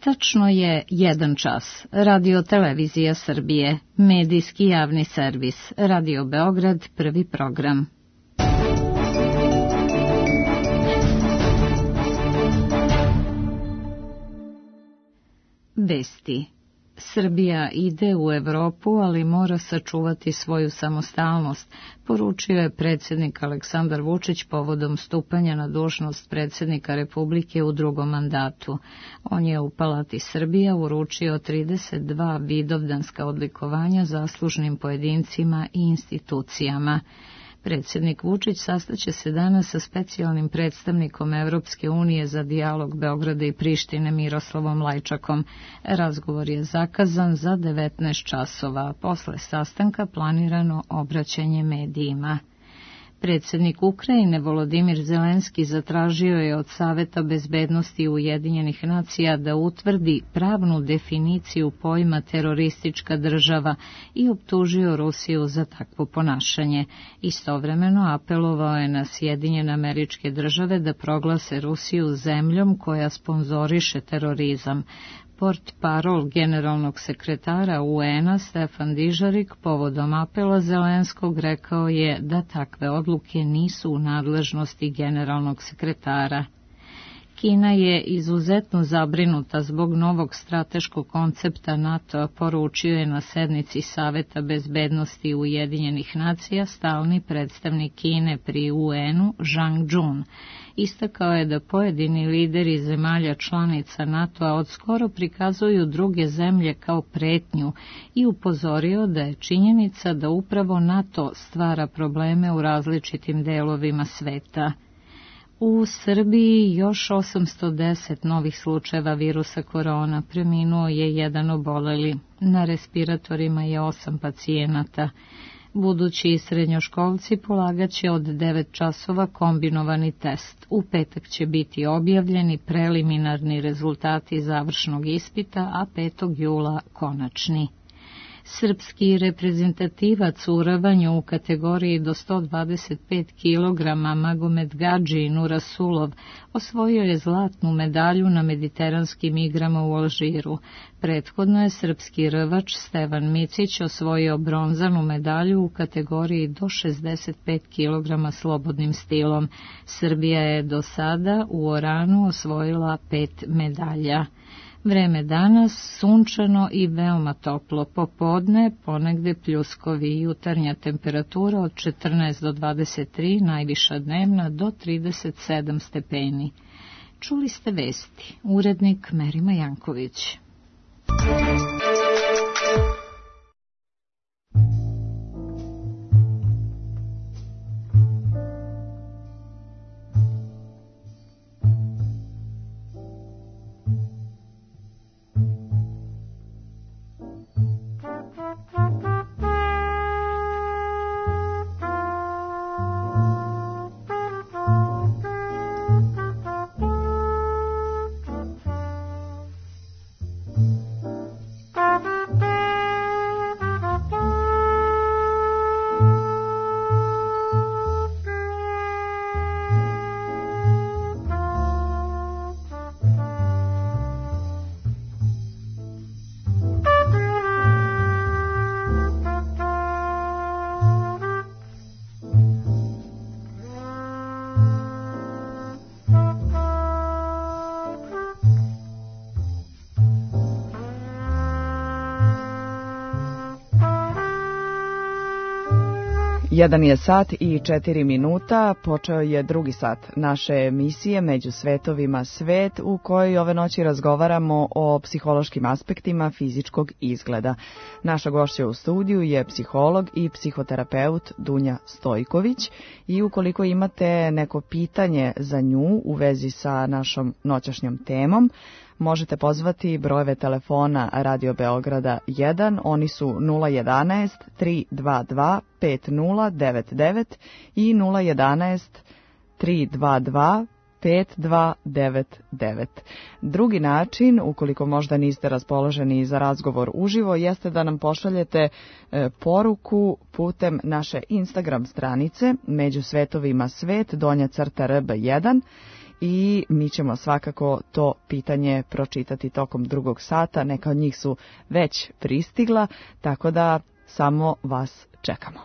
Tačno je jedan čas. Radio Televizija Srbije, medijski javni servis, Radio Beograd, prvi program. Vesti. Srbija ide u Evropu, ali mora sačuvati svoju samostalnost, poručio je predsjednik Aleksandar Vučić povodom stupanja na dužnost predsjednika Republike u drugom mandatu. On je u Palati Srbija uručio trideset dva vidovdanska odlikovanja zaslužnim pojedincima i institucijama. Predsjednik Vučić sastaće se danas sa specijalnim predstavnikom Evropske unije za dijalog Beograda i Prištine Miroslavom Lajčakom. Razgovor je zakazan za devetnaest časova, a posle sastanka planirano obraćanje medijima. Predsjednik Ukrajine Volodimir Zelenski zatražio je od Saveta bezbednosti Ujedinjenih nacija da utvrdi pravnu definiciju pojma teroristička država i optužio Rusiju za takvo ponašanje. Istovremeno apelovao je na Sjedinjene Američke Države da proglase Rusiju zemljom koja sponzoriše terorizam. Portparol generalnog sekretara U N-a Stefan Dižarik povodom apela Zelenskog rekao je da takve odluke nisu u nadležnosti generalnog sekretara. Kina je izuzetno zabrinuta zbog novog strateškog koncepta NATO-a, poručio je na sednici Saveta bezbednosti Ujedinjenih nacija stalni predstavnik Kine pri U N-u Zhang Jun. Istakao je da pojedini lideri zemalja članica NATO-a odskoro prikazuju druge zemlje kao pretnju i upozorio da je činjenica da upravo NATO stvara probleme u različitim delovima sveta. U Srbiji još osamsto deset novih slučajeva virusa korona, preminuo je jedan oboleli. Na respiratorima je osam pacijenata. Budući srednjoškolci polagaće od devet časova kombinovani test. U petak će biti objavljeni preliminarni rezultati završnog ispita, a petog jula konačni. Srpski reprezentativac u rvanju u kategoriji do sto dvadeset pet kilograma Magomed Gadži Nurasulov osvojio je zlatnu medalju na mediteranskim igrama u Alžiru. Prethodno je srpski rvač Stevan Micić osvojio bronzanu medalju u kategoriji do šezdeset pet kilograma slobodnim stilom. Srbija je do sada u Oranu osvojila pet medalja. Vreme danas sunčano i veoma toplo, popodne ponegde pljuskovi, jutarnja temperatura od četrnaest do dvadeset tri, najviša dnevna do trideset sedam stepeni. Čuli ste vesti, urednik Merima Janković. Jedan je sat i četiri minuta, počeo je drugi sat naše emisije Među svetovima svet, u kojoj ove noći razgovaramo o psihološkim aspektima fizičkog izgleda. Naša gošća u studiju je psiholog i psihoterapeut Dunja Stojković i ukoliko imate neko pitanje za nju u vezi sa našom noćašnjom temom, možete pozvati brojeve telefona Radio Beograda jedan, oni su nula jedanaest tri dva dva pet nula devet devet i nula jedanaest tri dva dva pet dva devet devet. Drugi način, ukoliko možda niste raspoloženi za razgovor uživo, jeste da nam pošaljete e, poruku putem naše Instagram stranice Među svetovima svet, donja crta R B jedan, i mi ćemo svakako to pitanje pročitati tokom drugog sata. Neka od njih su već pristigla, tako da samo vas čekamo.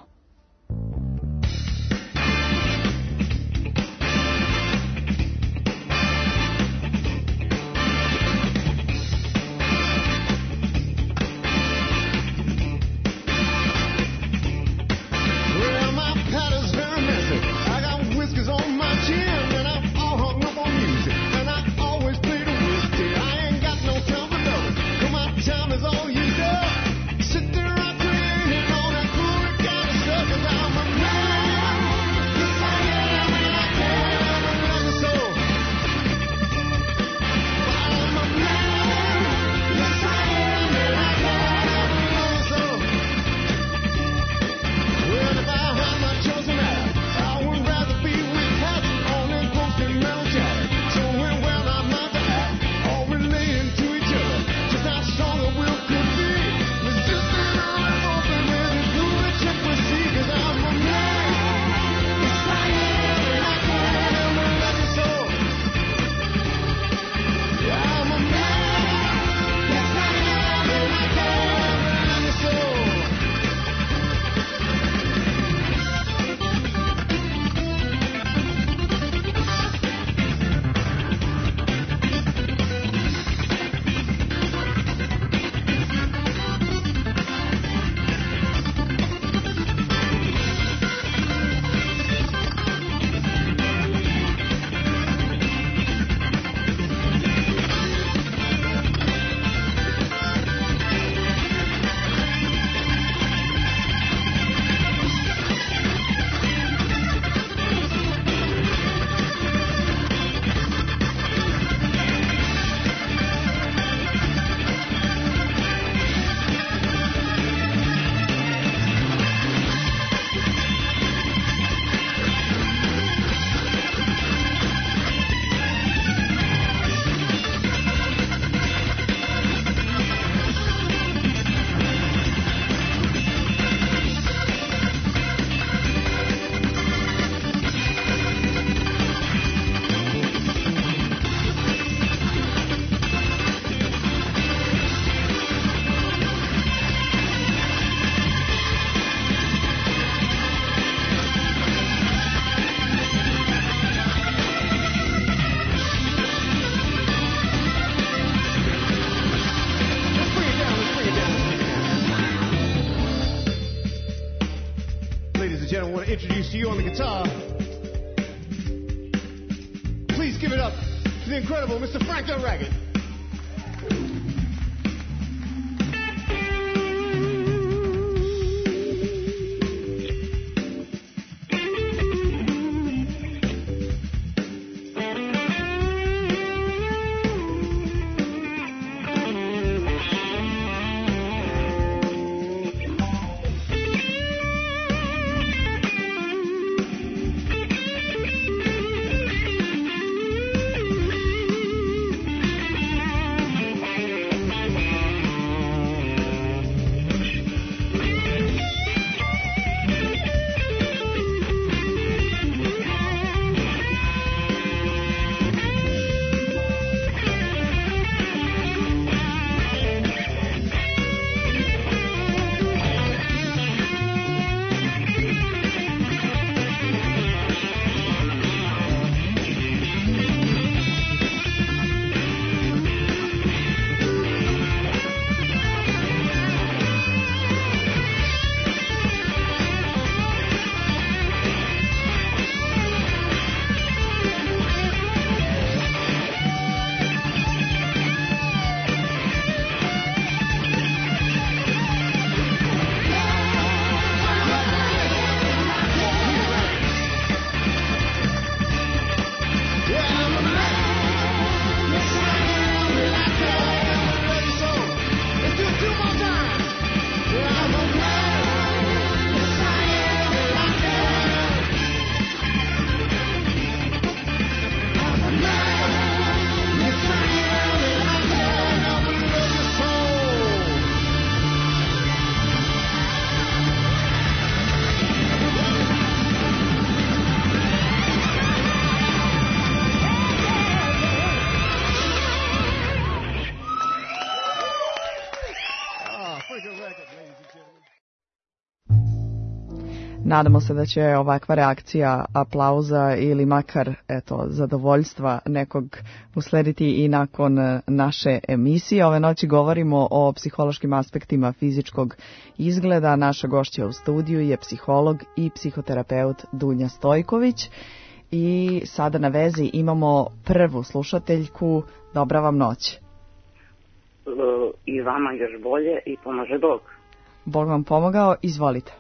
Introduce to you on the guitar. Please give it up to the incredible Mister Frank Del Ragged. Nadamo se da će ovakva reakcija aplauza ili makar eto zadovoljstva nekog uslediti i nakon naše emisije. Ove noći govorimo o psihološkim aspektima fizičkog izgleda. Naša gošća u studiju je psiholog i psihoterapeut Dunja Stojković. I sada na vezi imamo prvu slušateljku. Dobra vam noć. I vama još bolje i pomaže Bog. Bog vam pomogao, izvolite.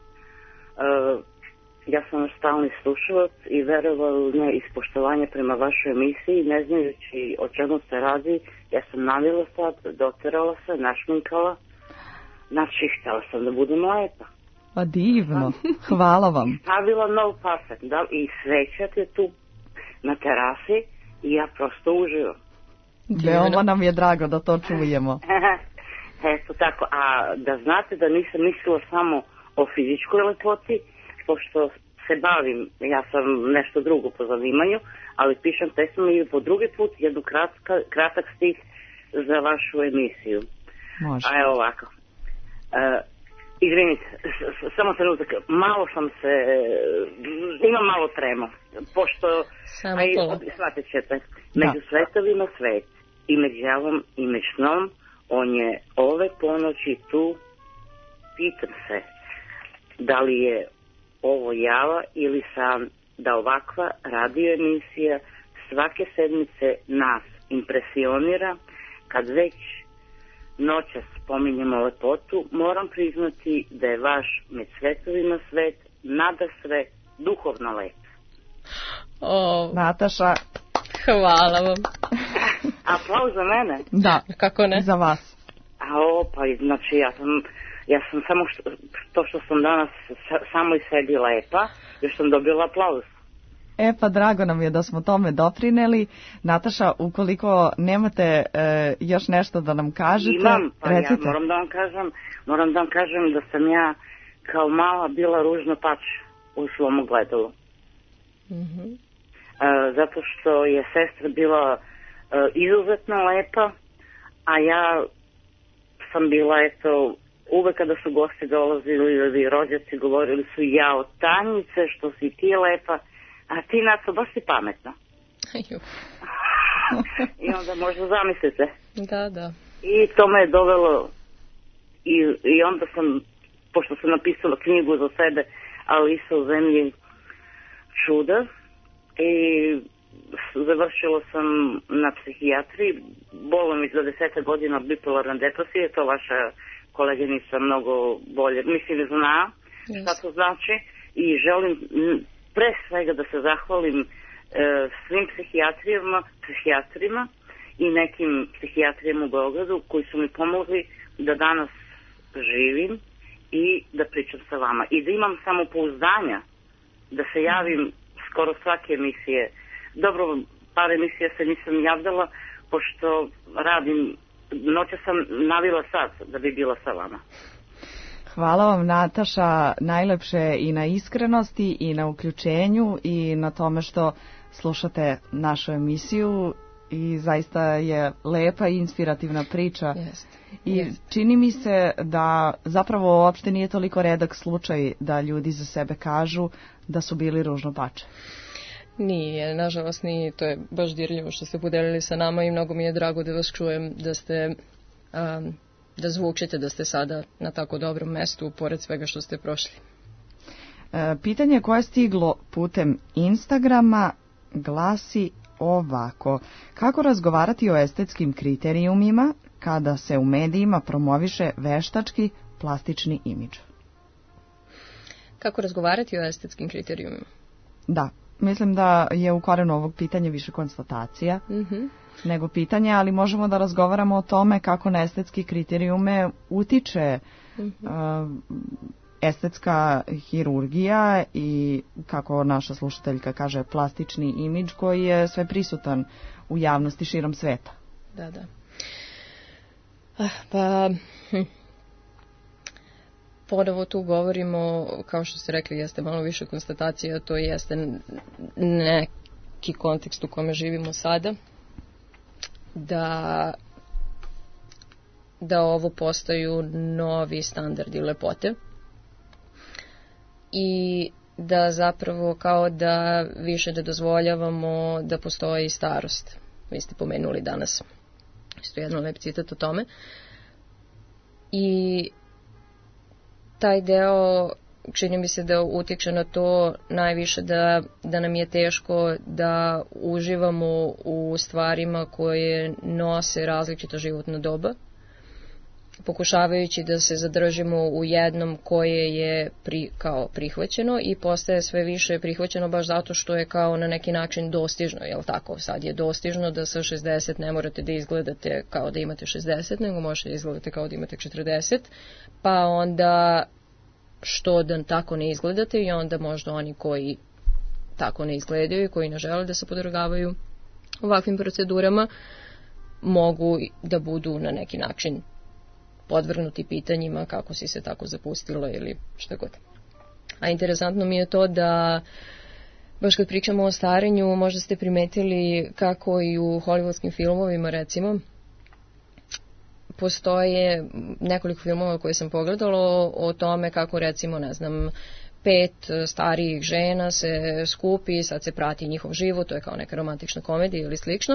Uh, ja sam stalni slušalac i verovao ne ispoštovanje prema vašoj emisiji, ne znajući o čemu se radi. Ja sam navila sad, doterala se, našminkala, znači htjela sam da budem lepa. Pa divno, hvala vam. Stavila no perfect, da, i svećat je tu na terasi i ja prosto uživam. Veoma nam je drago da to čujemo. Eto tako, a da znate da nisam mislila samo o fizičkoj lepoti, pošto se bavim, ja sam nešto drugo po zanimanju, ali pišem pesme i po drugi put jednu kratka, kratak stih za vašu emisiju. Može. A evo ovako. Uh, izvinite, samo trenutak, malo sam se, imam malo tremo, pošto, aj, shvatit ćete, među da. Svetovima svet, i među javom i među snom, on je ove ponoći tu, pitam se, da li je ovo java ili sam, da ovakva radio emisija svake sedmice nas impresionira. Kad već noćas spominjemo lepotu, moram priznati da je vaš med svetovima svet nadasve duhovno lep. Oh. Nataša, hvala vam. Aplauz za mene? Da, kako ne? Za vas. A o, pa znači ja sam... Ja sam samo što, to što sam danas samo i sebi lepa, još sam dobila aplauz. E pa drago nam je da smo tome doprineli. Nataša, ukoliko nemate e, još nešto da nam kažete, imam, pa recite. Ja moram da vam kažem, moram da vam kažem da sam ja kao mala bila ružno pač u svom ogledalu. Mm-hmm. E, zato što je sestra bila e, izuzetno lepa, a ja sam bila eto... Uvek kada su gosti dolazili ili rođaci govorili su jao Tanjice što si ti lepa, a ti Naco baš si pametna. I onda možda zamislite. Da, da. I to me je dovelo i, i onda sam, pošto sam napisala knjigu za sebe, Alisa u zemlji čuda, i završila sam na psihijatriji, bolom iz dvadeset godina bipolarne depresije, to vaša koleginica mnogo bolje, mislim, zna šta to znači, i želim pre svega da se zahvalim e, svim psihijatrijama, psihijatrima i nekim psihijatrijama u Beogradu koji su mi pomogli da danas živim i da pričam sa vama i da imam samopouzdanja da se javim skoro svake emisije. Dobro, par emisija se nisam javljala pošto radim. Noća sam navila sad da bi bila sa vama. Hvala vam, Nataša, najlepše i na iskrenosti i na uključenju i na tome što slušate našu emisiju i zaista je lepa i inspirativna priča. Yes. I yes. čini mi se da zapravo uopšte nije toliko redak slučaj da ljudi za sebe kažu da su bili ružno pače. Nije, nažalost nije, to je baš dirljivo što ste podelili sa nama i mnogo mi je drago da vas čujem, da ste, um, da zvučite da ste sada na tako dobrom mestu, pored svega što ste prošli. E, pitanje koje je stiglo putem Instagrama glasi ovako. Kako razgovarati o estetskim kriterijumima kada se u medijima promoviše veštački plastični imidž? Kako razgovarati o estetskim kriterijumima? Da. Mislim da je u korenu ovog pitanja više konstatacija mm-hmm. nego pitanje, ali možemo da razgovaramo o tome kako na estetski kriterijume utiče mm-hmm. uh, estetska hirurgija i kako naša slušateljka kaže plastični imidž koji je sve prisutan u javnosti širom sveta. Da, da. Ah, pa... Hm. Ponovo tu govorimo, kao što ste rekli, jeste malo više konstatacija, to jeste neki kontekst u kome živimo sada, da, da ovo postaju novi standardi lepote. i da zapravo kao da više ne dozvoljavamo da postoji starost. Vi ste pomenuli danas isto jedan lep citat o tome. I taj deo čini mi se da utječe na to najviše da, da nam je teško da uživamo u stvarima koje nose različita životna doba, pokušavajući da se zadržimo u jednom koje je pri, kao prihvaćeno i postaje sve više prihvaćeno baš zato što je kao na neki način dostižno, jel tako? Sad je dostižno da sa šezdeset ne morate da izgledate kao da imate šezdeset, nego možete da izgledate kao da imate četrdeset, pa onda što da tako ne izgledate i onda možda oni koji tako ne izgledaju i koji ne žele da se podvrgavaju ovakvim procedurama mogu da budu na neki način podvrgnuti pitanjima kako si se tako zapustilo ili šta god. A interesantno mi je to da baš kad pričamo o starenju možda ste primetili kako i u hollywoodskim filmovima recimo postoje nekoliko filmova koje sam pogledala o tome kako recimo, ne znam, pet starijih žena se skupi, sad se prati njihov život, to je kao neka romantična komedija ili slično.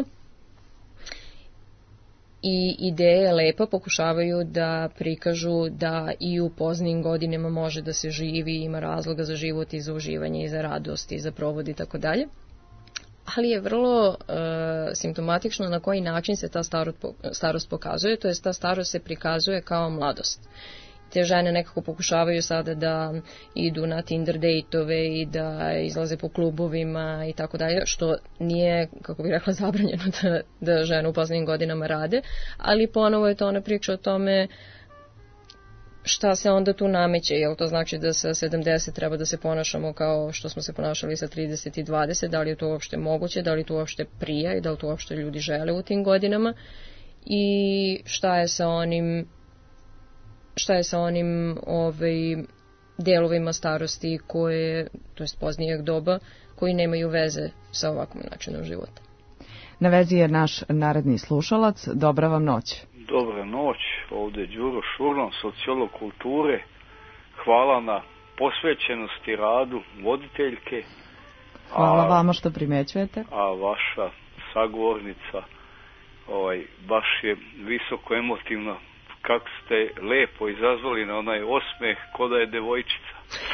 I ideja je lepa, pokušavaju da prikažu da i u poznijim godinama može da se živi, ima razloga za život i za uživanje i za radost i za provod i tako dalje. Ali je vrlo e, simptomatično na koji način se ta starost, starost pokazuje, to jest ta starost se prikazuje kao mladost. Te žene nekako pokušavaju sada da idu na Tinder dejtove i da izlaze po klubovima i tako dalje, što nije, kako bih rekla, zabranjeno da, da žene u poznijim godinama rade, ali ponovo je to ona priča o tome šta se onda tu nameće, jel to znači da sa sedamdeset treba da se ponašamo kao što smo se ponašali sa trideset i dvadeset, da li je to uopšte moguće, da li to uopšte prija i da li to uopšte ljudi žele u tim godinama i šta je sa onim šta je sa onim ovaj, delovima starosti koje, to jest poznijeg doba, koji nemaju veze sa ovakvom načinom života. Na vezi je naš naredni slušalac. Dobra vam noć. Dobra noć, ovdje je Đuro Šurlan, sociolog kulture. Hvala na posvećenosti radu voditeljke. Hvala a, vama što primećujete. A vaša sagovornica ovaj, baš je visoko emotivna. Kako ste lepo izazvali na onaj osmeh, ko da je devojčica.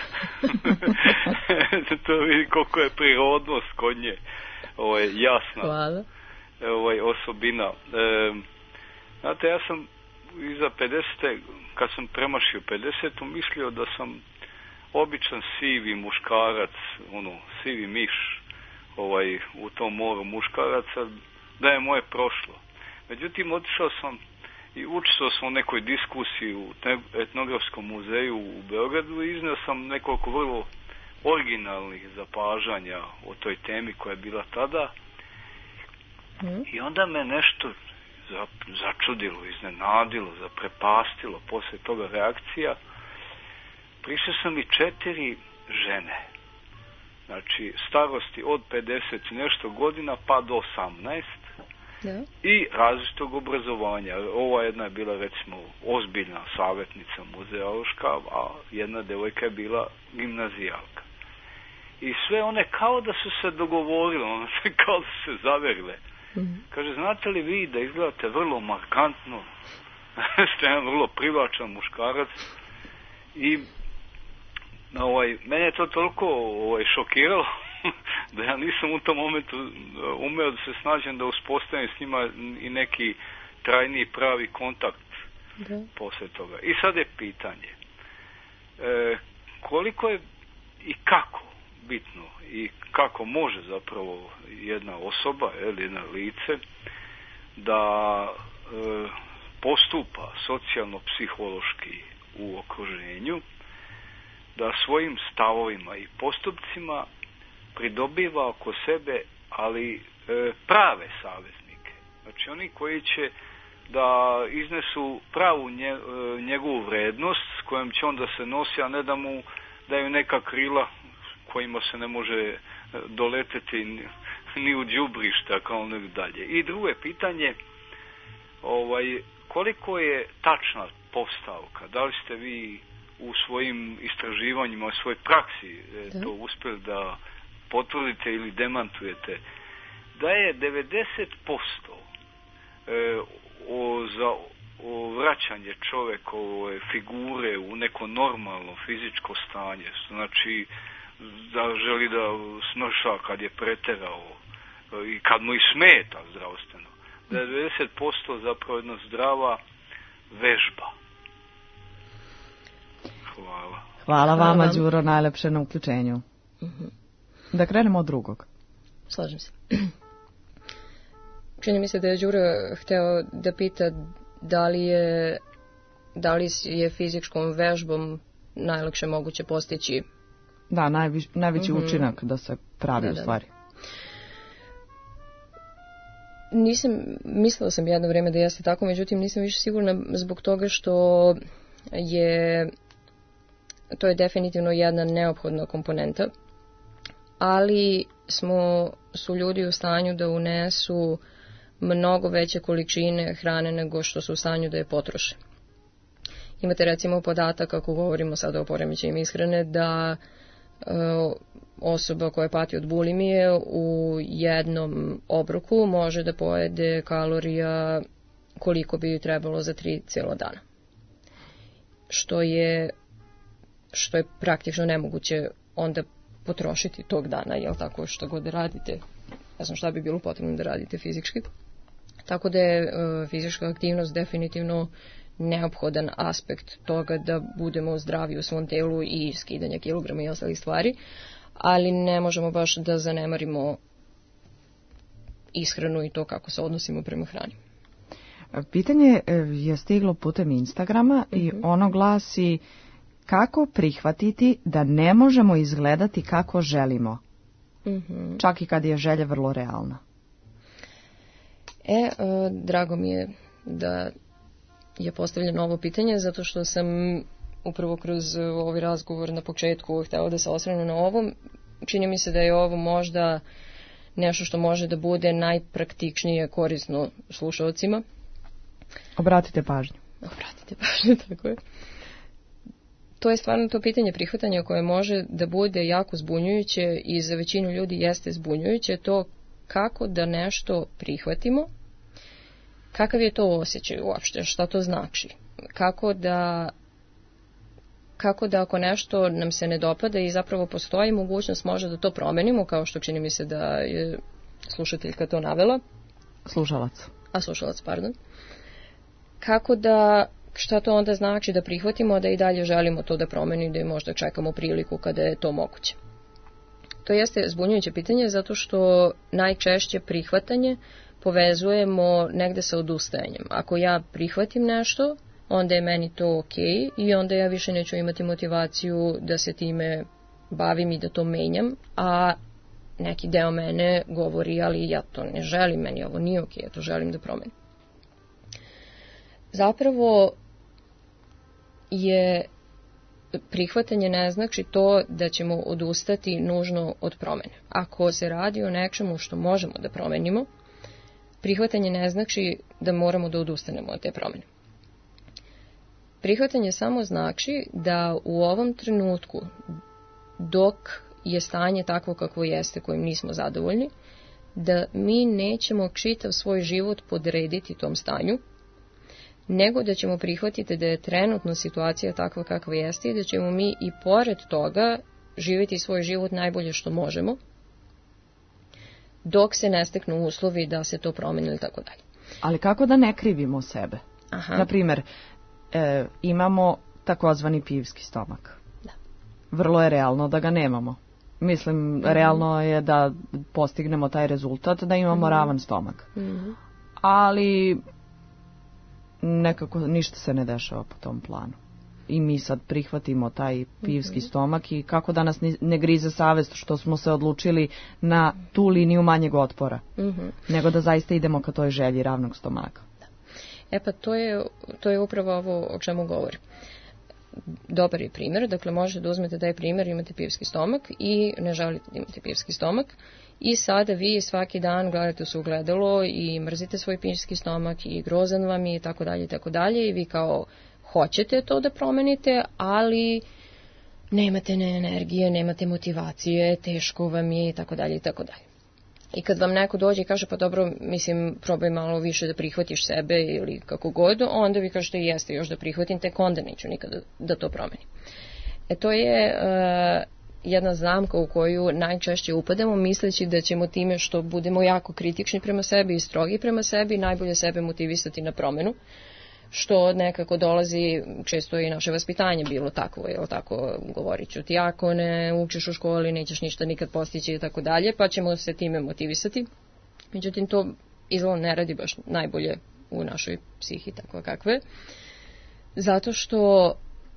To vidi koliko je prirodnost kod nje. Ovo je jasna Hvala. Ovaj, osobina. E, znate, ja sam iza pedesete, kad sam premašio pedesetu, mislio da sam običan sivi muškarac, ono, sivi miš ovaj, u tom moru muškaraca, da je moje prošlo. Međutim, otišao sam i učestvovao sam u nekoj diskusiji u etnografskom muzeju u Beogradu i iznio sam nekoliko vrlo originalnih zapažanja o toj temi koja je bila tada. Mm. I onda me nešto začudilo, iznenadilo, zaprepastilo poslije toga reakcija. Prišao sam i četiri žene. Znači, starosti od pedeset nešto godina pa do osamnaest. Da. I različitog obrazovanja. Ova jedna je bila recimo ozbiljna savjetnica muzeološka, a jedna devojka je bila gimnazijalka. I sve one kao da su se dogovorile, one se kao da su se zaverile. Mm-hmm. Kaže, znate li vi da izgledate vrlo markantno, ste jedan vrlo privlačan muškarac i ovaj, mene je to toliko ovaj, šokiralo da ja nisam u tom momentu umeo da se snađem da uspostavim s njima i neki trajni pravi kontakt da. Poslije toga. I sad je pitanje e, koliko je i kako bitno i kako može zapravo jedna osoba ili jedno lice da e, postupa socijalno-psihološki u okruženju, da svojim stavovima i postupcima pridobiva oko sebe, ali e, prave saveznike. Znači oni koji će da iznesu pravu nje, e, njegovu vrednost s kojom će on da se nosi, a ne da mu daju neka krila kojima se ne može doleteti ni, ni u đubrišta kao nek dalje. I drugo je pitanje ovaj, koliko je tačna postavka, da li ste vi u svojim istraživanjima, u svojoj praksi e, to uspjeli da potvrdite ili demantujete, da je devedeset posto e, o, za o vraćanje čovjekove figure u neko normalno fizičko stanje, znači da želi da smrša kad je preterao i kad mu i smeta zdravstveno, da je devedeset posto zapravo jedna zdrava vežba. Hvala. Hvala vama, Đuro, najlepše na uključenju. Uh-huh. Da krenemo od drugog. Slažem se. Čini mi se da je Đuro hteo da pita da li je, da li je fizičkom vežbom najlakše moguće postići. Da, najviš, najveći uh-huh. učinak da se pravi da, u stvari. Nisam, mislila sam jedno vrijeme da jeste tako, međutim nisam više sigurna zbog toga što je to je definitivno jedna neophodna komponenta, ali smo su ljudi u stanju da unesu mnogo veće količine hrane nego što su u stanju da je potroše. Imate recimo podatak, ako govorimo sada o poremećajima ishrane, da e, osoba koja pati od bulimije u jednom obroku može da pojede kalorija koliko bi trebalo za tri cijelo dana. Što je, što je praktično nemoguće onda potrošiti tog dana, jel tako, što god da radite. Ja znam šta bi bilo potrebno da radite fizički. Tako da je e, fizička aktivnost definitivno neophodan aspekt toga da budemo zdravi u svom telu i skidanja kilograma i ostalih stvari, ali ne možemo baš da zanemarimo ishranu i to kako se odnosimo prema hrani. Pitanje je stiglo putem Instagrama i uh-huh. ono glasi: kako prihvatiti da ne možemo izgledati kako želimo, uh-huh. čak i kad je želja vrlo realna? E, drago mi je da je postavljeno ovo pitanje, zato što sam upravo kroz ovaj razgovor na početku htjela da se osvrnem na ovo. Čini mi se da je ovo možda nešto što može da bude najpraktičnije korisno slušalcima. Obratite pažnju. Obratite pažnju, tako je. To je stvarno to pitanje prihvatanja koje može da bude jako zbunjujuće i za većinu ljudi jeste zbunjujuće, to kako da nešto prihvatimo, kakav je to osjećaj uopšte, šta to znači, kako da, kako da ako nešto nam se ne dopada i zapravo postoji mogućnost možda da to promenimo, kao što čini mi se da je slušateljka to navela. Slušalac. A slušalac, pardon. Kako da, šta to onda znači da prihvatimo, da i dalje želimo to da promenimo, da i možda čekamo priliku kada je to moguće. To jeste zbunjujuće pitanje zato što najčešće prihvatanje povezujemo negde sa odustajanjem. Ako ja prihvatim nešto, onda je meni to ok i onda ja više neću imati motivaciju da se time bavim i da to menjam, a neki deo mene govori, ali ja to ne želim, meni ovo nije ok, ja to želim da promenim. Zapravo je prihvatanje ne znači to da ćemo odustati nužno od promene. Ako se radi o nečemu što možemo da promenimo, prihvatanje ne znači da moramo da odustanemo od te promene. Prihvatanje samo znači da u ovom trenutku, dok je stanje takvo kakvo jeste, kojim nismo zadovoljni, da mi nećemo čitav svoj život podrediti tom stanju, nego da ćemo prihvatiti da je trenutno situacija takva kakva jeste i da ćemo mi i pored toga živjeti svoj život najbolje što možemo, dok se ne steknu uslovi da se to promeni ili tako dalje. Ali kako da ne krivimo sebe? Aha. Naprimjer, e, imamo takozvani pivski stomak. Da. Vrlo je realno da ga nemamo. Mislim, mm-hmm. realno je da postignemo taj rezultat, da imamo mm-hmm. ravan stomak. Mm-hmm. Ali nekako ništa se ne dešava po tom planu. I mi sad prihvatimo taj pivski mm-hmm. stomak i kako da nas ne grize savest što smo se odlučili na tu liniju manjeg otpora, mm-hmm. nego da zaista idemo ka toj želji ravnog stomaka. Da. E pa to je, to je upravo ovo o čemu govorim. Dobar je primjer, dakle možete da uzmete taj primjer, imate pivski stomak i ne želite da imate pivski stomak i sada vi svaki dan gledate se u gledalo i mrzite svoj pivski stomak i grozan vam je i tako dalje i tako dalje i vi kao hoćete to da promenite, ali nemate ne energije, nemate motivacije, teško vam je i tako dalje i tako dalje. I kad vam neko dođe i kaže pa dobro, mislim, probaj malo više da prihvatiš sebe ili kako god, onda vi kažete jeste još da prihvatim, tek onda neću nikada da to promenim. E to je uh, jedna zamka u koju najčešće upadamo misleći da ćemo time što budemo jako kritični prema sebi i strogi prema sebi najbolje sebe motivisati na promenu, što nekako dolazi, često i naše vaspitanje bilo takvo, je tako, govorit ću ti ako ne učiš u školi nećeš ništa nikad postići i tako dalje, pa ćemo se time motivisati. Međutim, to izgleda ne radi baš najbolje u našoj psihi, tako kakve. Zato što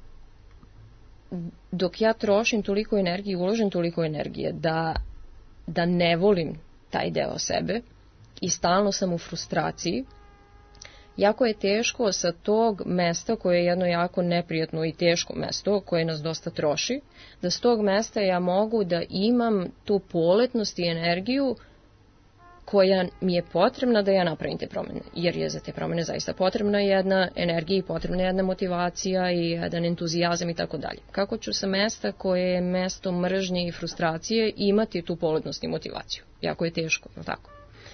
dok ja trošim toliko energije, uložim toliko energije da, da ne volim taj deo sebe i stalno sam u frustraciji, jako je teško sa tog mesta koje je jedno jako neprijatno i teško mesto koje nas dosta troši, da s tog mesta ja mogu da imam tu poletnost i energiju koja mi je potrebna da ja napravim te promene, jer je za te promene zaista potrebna jedna energija i potrebna jedna motivacija i jedan entuzijazam i tako dalje. Kako ću sa mesta koje je mesto mržnje i frustracije imati tu poletnost i motivaciju? Jako je teško, je li tako?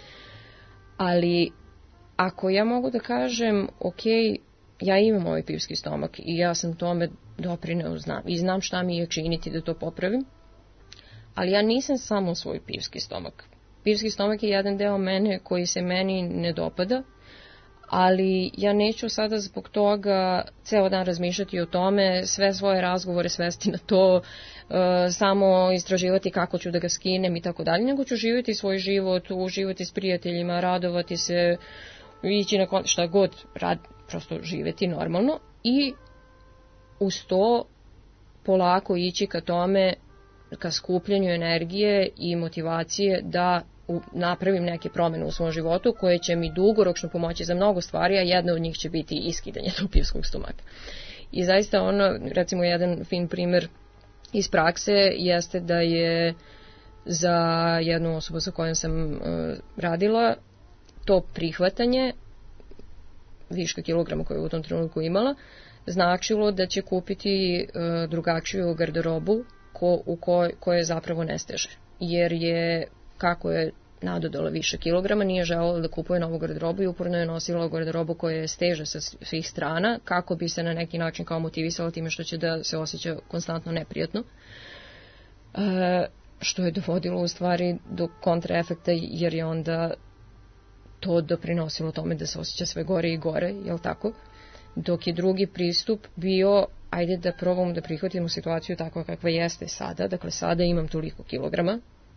Ali ako ja mogu da kažem, ok, ja imam ovaj pivski stomak i ja sam tome doprineo, znam, i znam šta mi je činiti da to popravim, ali ja nisam samo svoj pivski stomak. Pivski stomak je jedan deo mene koji se meni ne dopada, ali ja neću sada zbog toga ceo dan razmišljati o tome, sve svoje razgovore svesti na to, uh, samo istraživati kako ću da ga skinem i tako dalje, nego ću živjeti svoj život, uživati s prijateljima, radovati se, ići na kon... šta god, rad, prosto živjeti normalno i uz to polako ići ka tome, ka skupljanju energije i motivacije da napravim neke promene u svom životu koje će mi dugoročno pomoći za mnogo stvari, a jedna od njih će biti iskidanje tog pivskog stomaka. I zaista ono, recimo jedan fin primjer iz prakse jeste da je za jednu osobu sa kojom sam uh, radila to prihvatanje viška kilograma koje je u tom trenutku imala značilo da će kupiti uh, drugačiju garderobu ko, u koj, koje zapravo ne steže. Jer je, kako je nadodala više kilograma, nije želela da kupuje novu garderobu i uporno je nosila garderobu koja je steže sa svih strana, kako bi se na neki način kao motivisala time što će da se osjeća konstantno neprijatno. E, što je dovodilo u stvari do kontraefekta, jer je onda to doprinosilo tome da se osjeća sve gore i gore, jel tako? Dok je drugi pristup bio, ajde da probamo da prihvatimo situaciju takva kakva jeste sada, dakle sada imam toliko kilograma,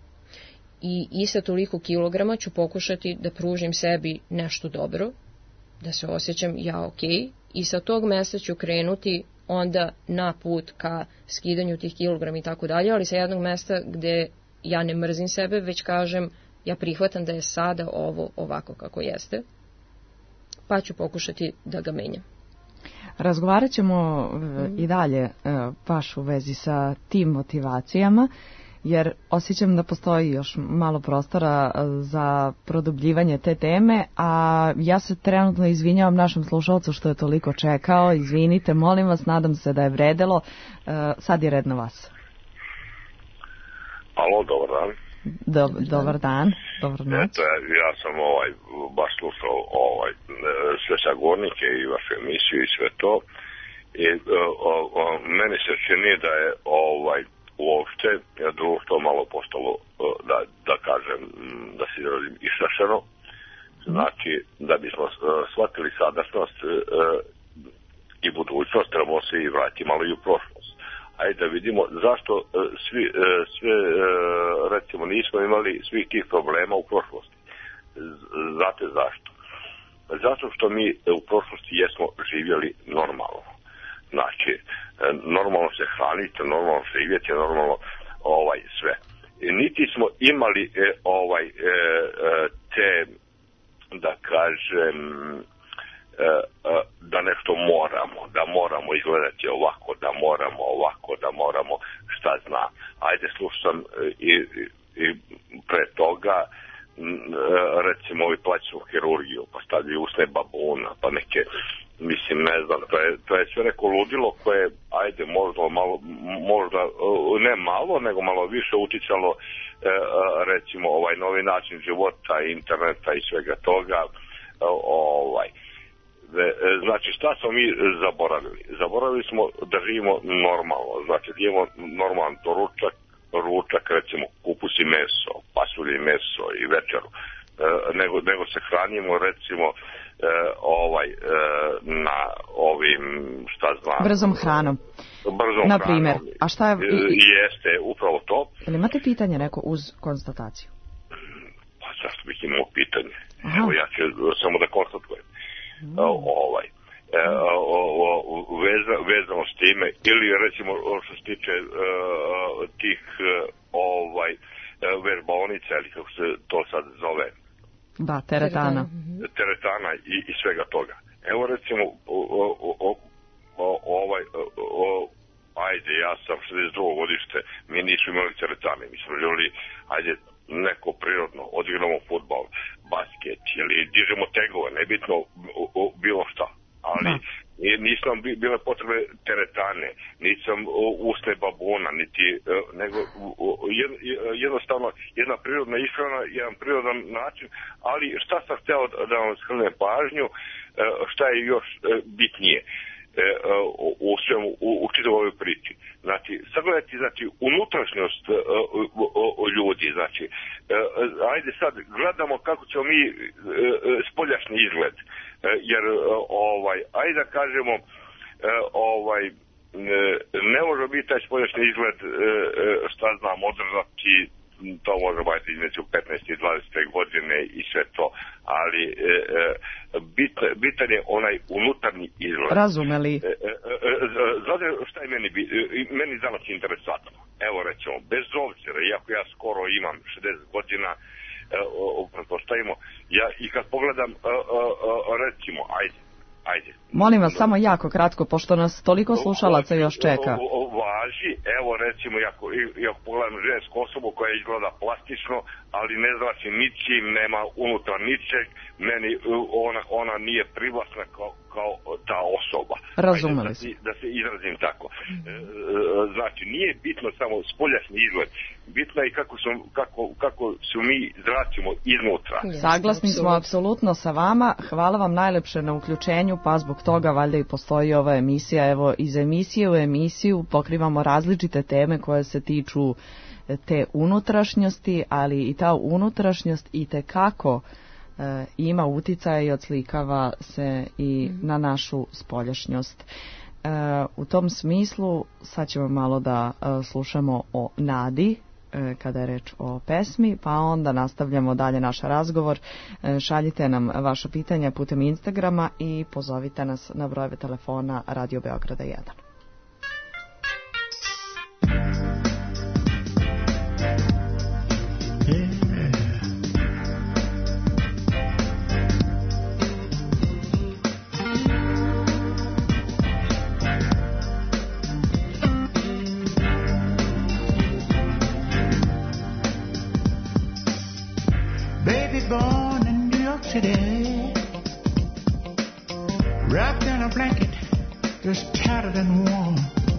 i i sa toliko kilograma ću pokušati da pružim sebi nešto dobro, da se osjećam ja ok, i sa tog mesta ću krenuti onda na put ka skidanju tih kilograma i tako dalje, ali sa jednog mesta gde ja ne mrzim sebe, već kažem ja prihvatam da je sada ovo ovako kako jeste, pa ću pokušati da ga menjam. Razgovarat ćemo mm. i dalje baš u vezi sa tim motivacijama, jer osjećam da postoji još malo prostora za produbljivanje te teme, a ja se trenutno izvinjavam našem slušalcu što je toliko čekao. Izvinite, molim vas, nadam se da je vredelo. Sad je red na vas. Alo, dobar dan. Dob, dobar dan, dobar noć. Eto, ja sam ovaj, baš slušao ovaj, sve sagovornike i vašu emisiju i sve to. I o, o, meni se čini da je ovaj, uopšte društvo malo postalo, da, da kažem, da se izrazim išašeno. Znači, da bismo shvatili sadašnjost i budućnost, trebamo se i vratiti malo i u prošlost. Ajde da vidimo zašto svi, sve, recimo, nismo imali svih tih problema u prošlosti. Znate zašto? Zato što mi u prošlosti jesmo živjeli normalno. Znači, normalno se hraniti, normalno živjeti, normalno ovaj, sve. I niti smo imali e, ovaj, e, te, da kažem, e, da nešto moramo, da moramo izgledati ovako, da moramo ovako, da moramo, šta znam. Ajde, slušam i, i pre toga, recimo ovi plaću hirurgiju, pa stavljaju usne babuna, pa neke mislim, ne znam, to je, to je sve neko ludilo koje, ajde, možda malo, možda, ne malo, nego malo više uticalo, recimo, ovaj novi način života, interneta i svega toga, ovaj, znači, šta smo mi zaboravili? Zaboravili smo da živimo normalno, znači, da imamo normalan doručak, ručak, recimo, kupus i meso, pasulje i meso i večeru, nego, nego se hranimo, recimo, E, ovaj, e, na ovim, šta znam... Brzom hranom. Brzom na primjer. hranom. A šta je... I, jeste, upravo to. Ili imate pitanje neko uz konstataciju? Pa zašto bih imao pitanje? Aha. Evo, ja ću samo da konstatujem. Mm. Ovaj, e, o, o, veza, vezano s time, ili recimo što se tiče uh, tih uh, ovaj, vežbaonica, ili kako se to sad zove, da, teretana. Teretana i, i svega toga. Evo recimo, o, o, o, o, ovaj, o, ajde, ja sam šezdeset drugo godište, mi nismo imali teretane, mi smo želi, ajde, neko prirodno, odigramo fudbal, basket, ili dižemo tegove, nebitno o, o, bilo šta, ali nisu nam bile potrebe teretane, nisam usne babuna, niti, nego jednostavno jedna prirodna ishrana, jedan prirodan način, ali šta sam hteo da vam skrenem pažnju, šta je još bitnije u svemu, u, u čitavoj ovoj priči. Znači, sagledajte, znači, unutrašnjost ljudi, znači, ajde sad, gledamo kako ćemo mi spoljašnji izgled, jer, ovaj, ajde da kažemo, ovaj, ne može biti taj spoljašnji izgled, šta znam, održati, to može biti između petnaeste i dvadesete godine i sve to, ali e, bit, bitan je onaj unutarnji izgled. Razumeli. E, e, e, znate šta je meni, meni danas interesantno? Evo recimo, bez obzira, iako ja skoro imam šezdeset godina, pretpostavimo, ja i kad pogledam, recimo, ajde, ajde. Molim vas, samo jako kratko, pošto nas toliko slušalaca još čeka. Važi, evo recimo, jako, jako pogledam žensku osobu koja izgleda plastično, ali ne znači ničim, nema unutra ničeg, meni ona, ona nije privlasna kao, kao ta osoba. Razumeli da, da se izrazim tako. Znači, nije bitno samo spoljašnji izgled, bitno je kako, su, kako, kako su mi zračimo iznutra. Saglasni smo apsolutno sa vama, hvala vam najlepše na uključenju, pa zbog toga valjda i postoji ova emisija. Evo, iz emisije u emisiju pokrivamo različite teme koje se tiču te unutrašnjosti, ali i ta unutrašnjost i te kako e, ima uticaja i odslikava se i na našu spoljašnjost. E, u tom smislu sad ćemo malo da e, slušamo o nadi e, kada je reč o pesmi, pa onda nastavljamo dalje naš razgovor. E, šaljite nam vaše pitanja putem Instagrama i pozovite nas na brojeve telefona Radio Beograda jedan. Born in New York City, wrapped in a blanket, just tattered and warm.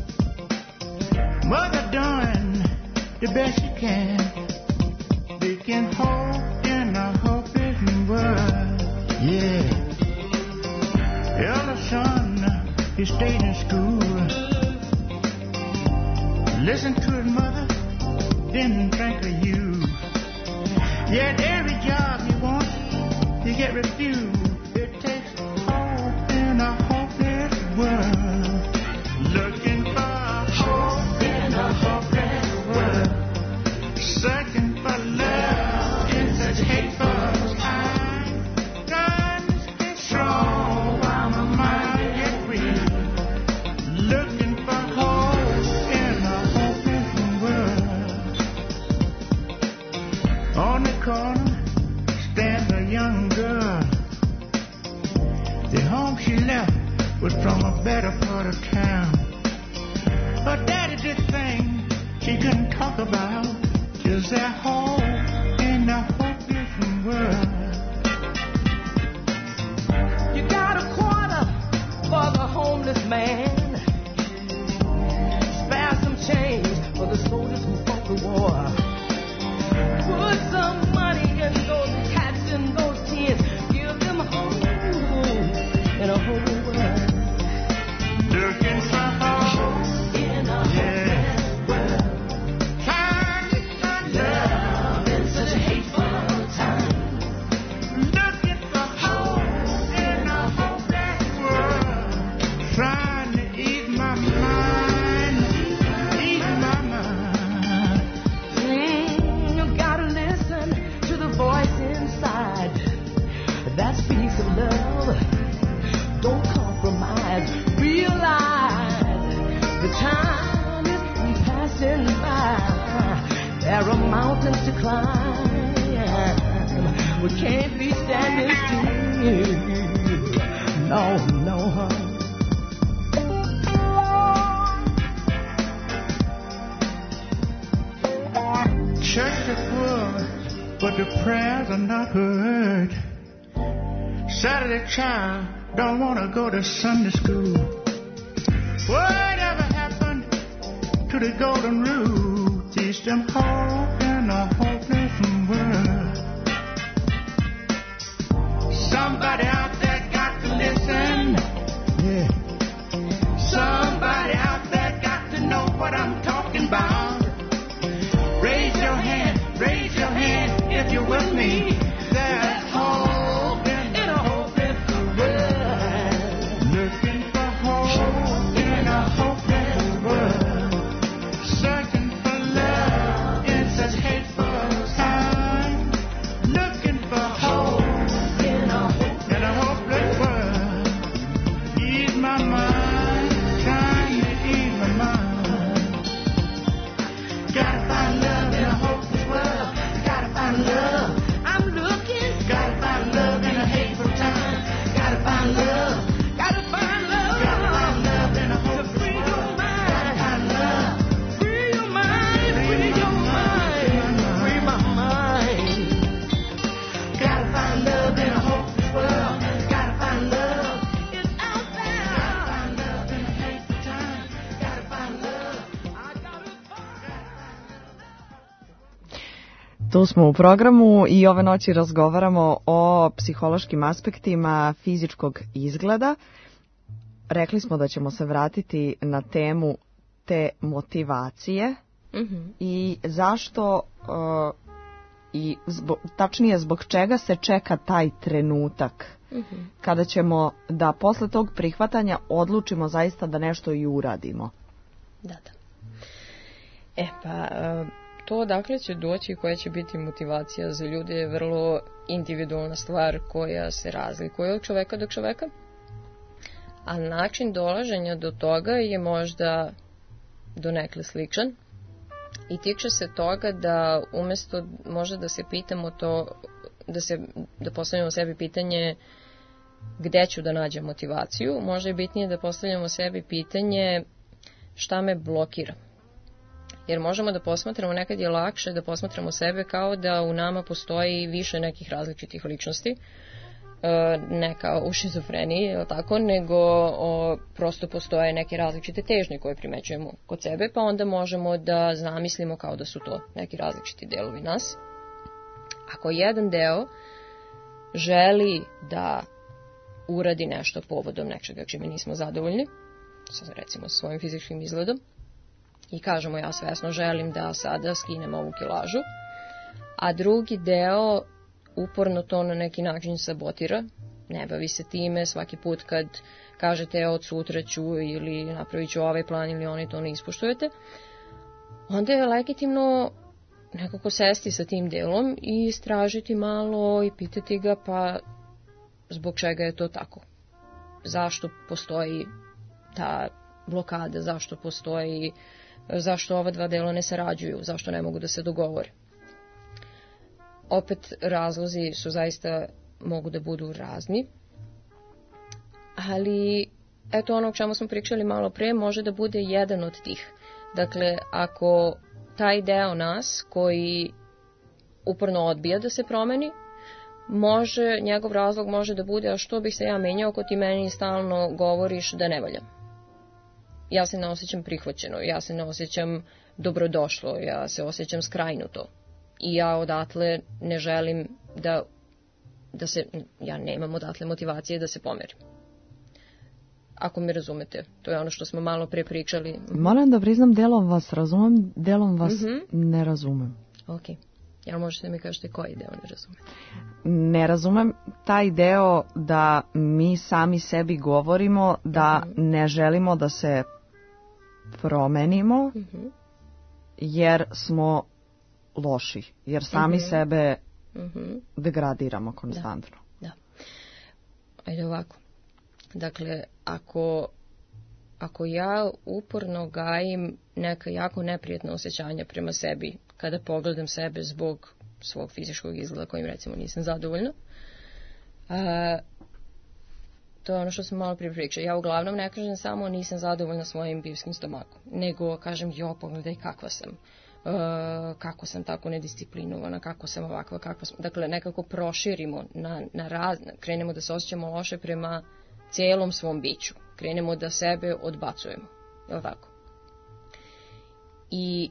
Mother doing the best she can, making hope in a hopeless world. Yeah, the other son, he stayed in school, listened to his mother, didn't think of you. Yet every job you want, you get refused. It takes hope in a hopeless world. Looking for hope in a hopeless world. Searching for love in such hateful times. Guns get strong while my mind gets weak. Looking for hope in a hopeless world. On the corner stands a young girl. The home she left was from a better part of town. Her daddy did things she couldn't talk about. Just that hope in the hopeless world. You got a quarter, to love. Don't compromise. Realize the time is passing by. There are mountains to climb. We can't be standing still. No, no, honey. Church is full, but the prayers are not heard. Saturday child don't want to go to Sunday school. Whatever happened to the golden rule? Teach them hope in a hopeless world. Somebody out there got to listen. Yeah. Somebody out there got to know what I'm talking about. Raise your hand, raise your hand if you're with me. There's hope in a hopeless world. Looking for hope in a hopeless world. Searching for love in such hateful time. Looking for hope in a hope in a hopeless world. Ease my mind, trying to ease my mind. Gotta find love in a hopeless world. Gotta find love. I'm looking. Gotta find love in a hateful time. Gotta find love. Gotta find love. Gotta find love in a hopeless world. Gotta find love. Free your mind. Free your mind. Free my mind. Gotta find love in a hopeless world. Gotta find love. It's out there. Gotta find love in a hateful time. Gotta find love. I gotta Tu smo u programu i ove noći razgovaramo o psihološkim aspektima fizičkog izgleda. Rekli smo da ćemo se vratiti na temu te motivacije Mhm. i zašto, uh, i zbog, tačnije zbog čega se čeka taj trenutak Mhm. kada ćemo da posle tog prihvatanja odlučimo zaista da nešto i uradimo. Da, da. E, pa, e, to odakle će doći i koja će biti motivacija za ljude je vrlo individualna stvar koja se razlikuje od čoveka do čoveka. A način dolaženja do toga je možda donekle sličan i tiče se toga da umesto možda da se pitamo to, da, se, da postavljamo sebi pitanje gde ću da nađem motivaciju, možda je bitnije da postavljamo sebi pitanje šta me blokira. Jer možemo da posmatramo, nekad je lakše da posmatramo sebe kao da u nama postoji više nekih različitih ličnosti, ne kao u šizofreniji, tako, nego o, prosto postoje neke različite težnje koje primećujemo kod sebe, pa onda možemo da zamislimo kao da su to neki različiti delovi nas. Ako jedan deo želi da uradi nešto povodom nečega čime nismo zadovoljni, recimo svojim fizičkim izgledom, i kažemo ja svesno želim da sada skinem ovu kilažu, a drugi deo uporno to na neki način sabotira, ne bavi se time, svaki put kad kažete od sutra ću ili napravit ću ovaj plan ili oni to ne ispoštujete, onda je legitimno nekako sesti sa tim delom i istražiti malo i pitati ga pa zbog čega je to tako. Zašto postoji ta blokada, zašto postoji, zašto ova dva dela ne sarađuju, zašto ne mogu da se dogovore. Opet razlozi su zaista mogu da budu razni, ali eto ono o čemu smo pričali malo pre može da bude jedan od tih. Dakle, ako taj deo nas koji uporno odbija da se promeni, može, njegov razlog može da bude a što bih se ja menjao ako ti meni stalno govoriš da ne valjam. Ja se ne osjećam prihvaćeno, ja se ne osjećam dobrodošlo, ja se osjećam skrajnuto. I ja odatle ne želim da, da se, ja nemam odatle motivacije da se pomerim. Ako me razumete, to je ono što smo malo pre pričali. Moram da priznam, delom vas razumem, delom vas Mhm. ne razumem. Ok. Jel možete mi kažete koji deo ne razumete? Ne razumem taj deo da mi sami sebi govorimo da ne želimo da se promenimo Mhm. jer smo loši, jer sami Mhm. sebe Mhm. degradiramo konstantno. Da. Ajde ovako. Dakle, ako, ako ja uporno gajim neka jako neprijatna osjećanja prema sebi, kada pogledam sebe zbog svog fizičkog izgleda kojim recimo nisam zadovoljna, a, to je ono što sam malo prije pričala. Ja uglavnom ne kažem samo nisam zadovoljna svojim bivskim stomakom, nego kažem jo, pogledaj kakva sam, uh, kako sam tako nedisciplinovana, kako sam ovakva, kakva sam. Dakle, nekako proširimo, na, na raz, krenemo da se osjećamo loše prema cijelom svom biću. Krenemo da sebe odbacujemo. Je li tako? I,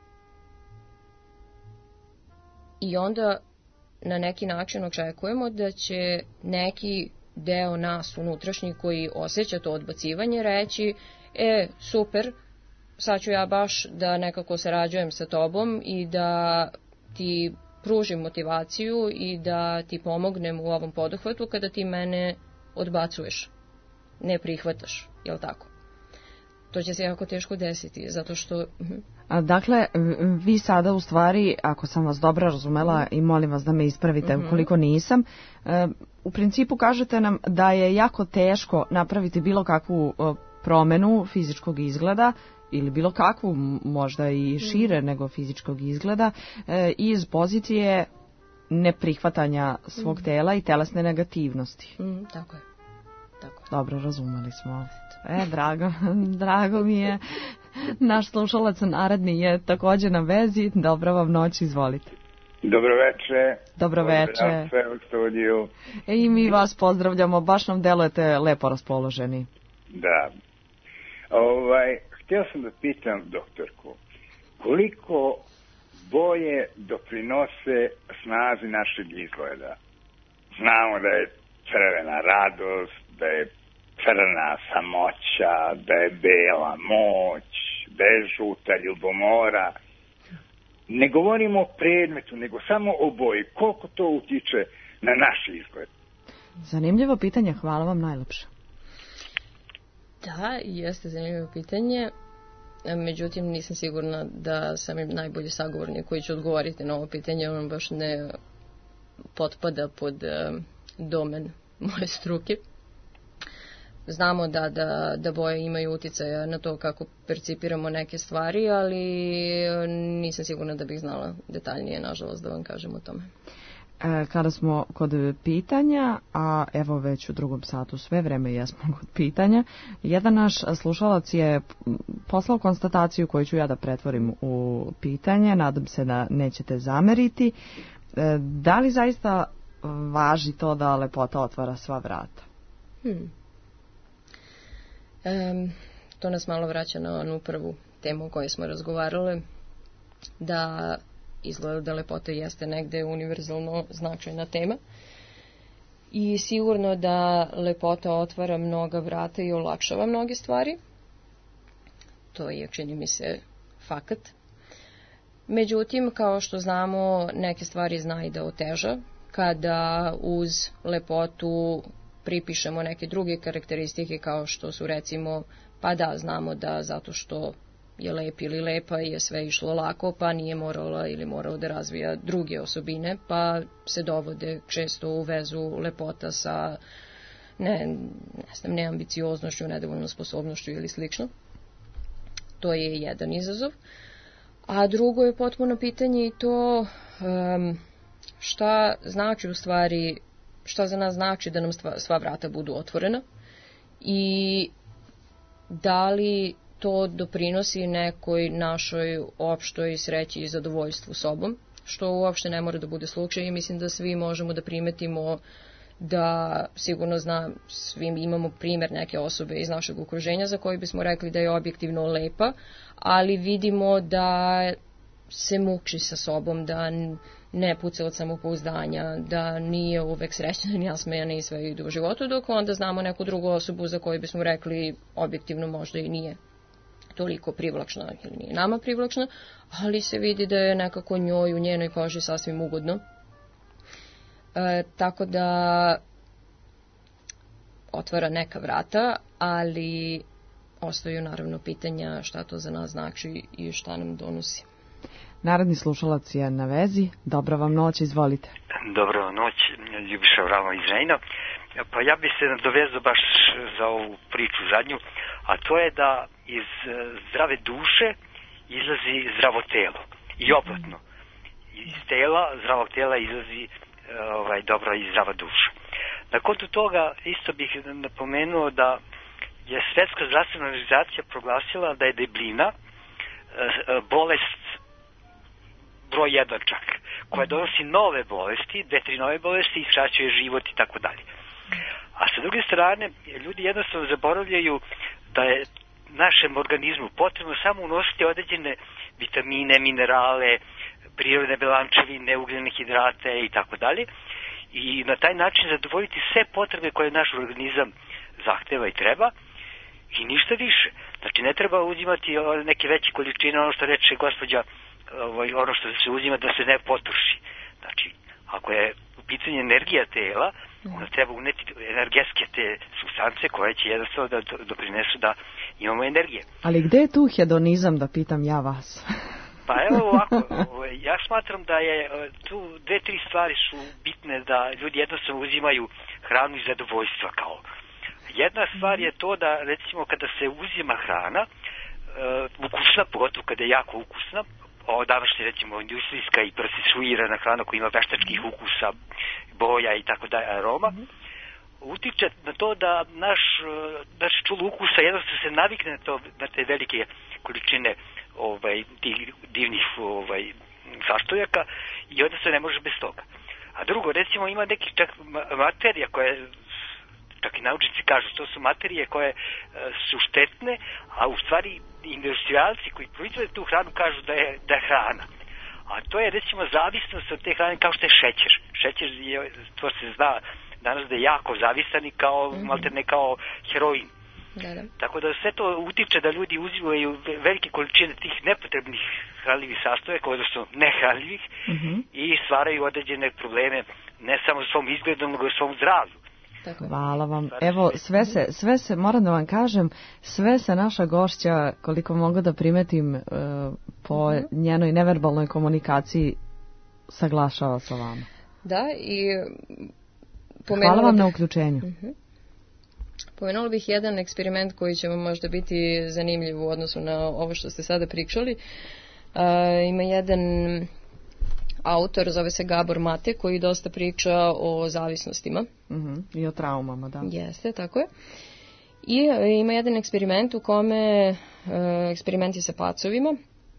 I onda na neki način očekujemo da će neki deo nas unutrašnji koji osjeća to odbacivanje reći, e, super, sad ću ja baš da nekako sarađujem sa tobom i da ti pružim motivaciju i da ti pomognem u ovom poduhvatu kada ti mene odbacuješ, ne prihvataš, jel tako? To će se jako teško desiti, zato što... A, dakle, vi sada u stvari, ako sam vas dobro razumela i molim vas da me ispravite mm-hmm. ukoliko nisam, u principu kažete nam da je jako teško napraviti bilo kakvu promenu fizičkog izgleda ili bilo kakvu, možda i šire mm. nego fizičkog izgleda, iz pozicije neprihvatanja svog mm. tela i telesne negativnosti. Mm, tako je. Tako. Dobro, razumeli smo. E, drago, drago mi je. Naš slušalac naredni je također na vezi. Dobro vam noć, izvolite. Dobro veče. Dobro veče. Sve u studiju. E, i mi vas pozdravljamo, baš nam delujete lepo raspoloženi. Da. Ovaj, htio sam da pitam doktorku, koliko boje doprinose snazi našeg izgleda? Znamo da je crvena radost, da je crna samoća, da je bela moć, da je žuta ljubomora. Ne govorimo o predmetu, nego samo o boji. Koliko to utiče na naš izgled? Zanimljivo pitanje, hvala vam najlepše. Da, jeste zanimljivo pitanje. Međutim, nisam sigurna da sam najbolji sagovornik koji će odgovoriti na ovo pitanje. On baš ne potpada pod domen moje struke. Znamo da, da, da boje imaju uticaja na to kako percipiramo neke stvari, ali nisam sigurna da bih znala detaljnije, nažalost, da vam kažem o tome. Kada smo kod pitanja, a evo već u drugom satu sve vreme jesmo kod pitanja, jedan naš slušalac je poslao konstataciju koju ću ja da pretvorim u pitanje, nadam se da nećete zameriti. Da li zaista važi to da lepota otvara sva vrata? Hmm. Um, to nas malo vraća na onu prvu temu o kojoj smo razgovarali, da izgleda da lepota jeste negde univerzalno značajna tema i sigurno da lepota otvara mnoga vrata i olakšava mnoge stvari. To je, čini mi se, fakat. Međutim, kao što znamo, neke stvari zna i da oteža kada uz lepotu pripišemo neke druge karakteristike kao što su recimo, pa da, znamo da zato što je lep ili lepa je sve išlo lako, pa nije morala ili morao da razvija druge osobine, pa se dovode često u vezu lepota sa ne, ne znam, neambicioznošću, nedovoljnom sposobnošću ili slično. To je jedan izazov. A drugo je potpuno pitanje i to um, šta znači u stvari, šta za nas znači da nam sva vrata budu otvorena i da li to doprinosi nekoj našoj opštoj sreći i zadovoljstvu sobom, što uopšte ne mora da bude slučaj i mislim da svi možemo da primetimo da sigurno zna, svim imamo primjer neke osobe iz našeg okruženja za koji bismo rekli da je objektivno lepa, ali vidimo da se muči sa sobom, da ne puca od samopouzdanja, da nije uvek srećna ni nasmejana i sve ide u životu, dok onda znamo neku drugu osobu za koju bismo rekli objektivno možda i nije toliko privlačna ili nije nama privlačna, ali se vidi da je nekako njoj u njenoj koži sasvim ugodno. E, tako da otvara neka vrata, ali ostaju naravno pitanja šta to za nas znači i šta nam donosi. Naredni slušalac je na vezi. Dobra vam noć, izvolite. Dobra vam noć, Ljubiša Vrava iz Zrenjanina. Pa ja bi se nadovezao baš za ovu priču zadnju, a to je da iz zdrave duše izlazi zdravo telo. I obratno. Iz tela, zdravog tela izlazi ovaj, dobra i zdrava duša. Na kontu toga isto bih napomenuo da je Svetska zdravstvena organizacija proglasila da je debljina bolest broj jedan čak, koja donosi nove bolesti, dve, tri nove bolesti i skraćuje život i tako dalje. A sa druge strane, ljudi jednostavno zaboravljaju da je našem organizmu potrebno samo unositi određene vitamine, minerale, prirodne belančevine, ugljene hidrate i tako dalje. I na taj način zadovoljiti sve potrebe koje naš organizam zahteva i treba i ništa više. Znači ne treba uzimati neke veće količine, ono što reče gospođa, ono što se uzima da se ne potroši. Znači, ako je u pitanju energija tela, onda treba uneti energetske te supstance koje će jednostavno da doprinesu da imamo energije. Ali gde je tu hedonizam, da pitam ja vas? Pa evo ovako, ja smatram da je tu dve, tri stvari su bitne da ljudi jednostavno uzimaju hranu iz zadovoljstva kao. Jedna stvar je to da recimo kada se uzima hrana, ukusna, pogotovo kada je jako ukusna, o današnje recimo industrijska i procesuirana hrana koja ima veštačkih ukusa, boja i tako dalje, aroma, utiče na to da naš, naš čul ukusa jednostavno se navikne na, to, na te velike količine ovaj, tih divnih ovaj, sastojaka i onda se ne može bez toga. A drugo, recimo ima neki čak materija koje, čak i naučnici kažu, to su materije koje uh, su štetne, a u stvari industrijalci koji proizvode tu hranu kažu da je, da je hrana. A to je recimo zavisnost od te hrane kao što je šećer. Šećer je, to se zna danas da je jako zavisan i kao, mm-hmm. maltene kao heroin. Da, da. Tako da sve to utiče da ljudi uzimaju velike količine tih nepotrebnih hranljivih sastojaka, odnosno nehranljivih, mm-hmm. i stvaraju određene probleme ne samo svom izgledom, nego i svom zdravlju. Hvala vam. Evo, sve se, sve se, moram da vam kažem, sve se naša gošća, koliko mogu da primetim uh, po mm-hmm. njenoj neverbalnoj komunikaciji, saglašava sa vama. Da, i hvala vam bih, na uključenju. Uh-huh. Pomenula bih jedan eksperiment koji će vam možda biti zanimljiv u odnosu na ovo što ste sada pričali. Uh, ima jedan autor, zove se Gabor Mate, koji dosta priča o zavisnostima. Uh-huh. I o traumama, da. Jeste, tako je. I uh, ima jedan eksperiment u kome uh, eksperimenti sa pacovima.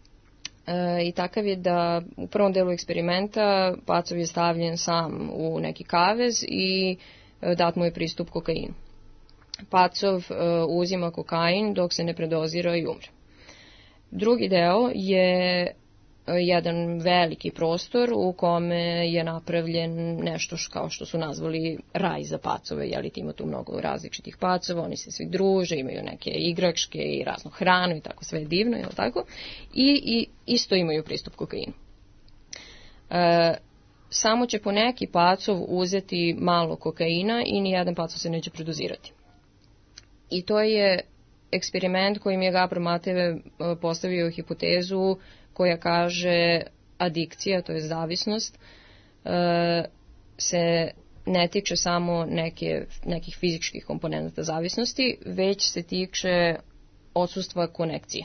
E, i takav je da u prvom delu eksperimenta pacov je stavljen sam u neki kavez i e, dat mu je pristup kokainu. Pacov e, uzima kokain dok se ne predozira i umre. Drugi deo je e, jedan veliki prostor u kome je napravljen nešto š, kao što su nazvali raj za pacove, jeli ima tu mnogo različitih pacova, oni se svi druže, imaju neke igračke i raznu hranu i tako, sve je divno, jel tako? I, i isto imaju pristup kokainu. E, samo će po neki pacov uzeti malo kokaina i nijedan pacov se neće predozirati. I to je eksperiment kojim je Gabor Mate postavio hipotezu koja kaže adikcija, to je zavisnost, e, se ne tiče samo neke, nekih fizičkih komponenta zavisnosti, već se tiče odsustva konekcije.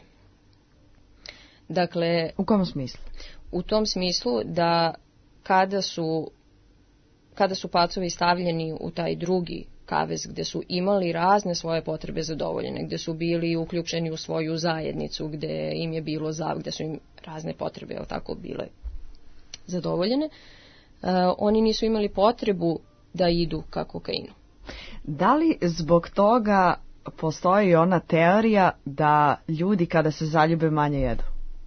Dakle, u kom smislu? U tom smislu da kada su, kada su pacovi stavljeni u taj drugi kavez gde su imali razne svoje potrebe zadovoljene, gde su bili uključeni u svoju zajednicu, gde im je bilo za, gde su im razne potrebe, jel tako, bile zadovoljene, uh, oni nisu imali potrebu da idu ka kokainu. Da li zbog toga postoji ona teorija da ljudi kada se zaljube manje jedu?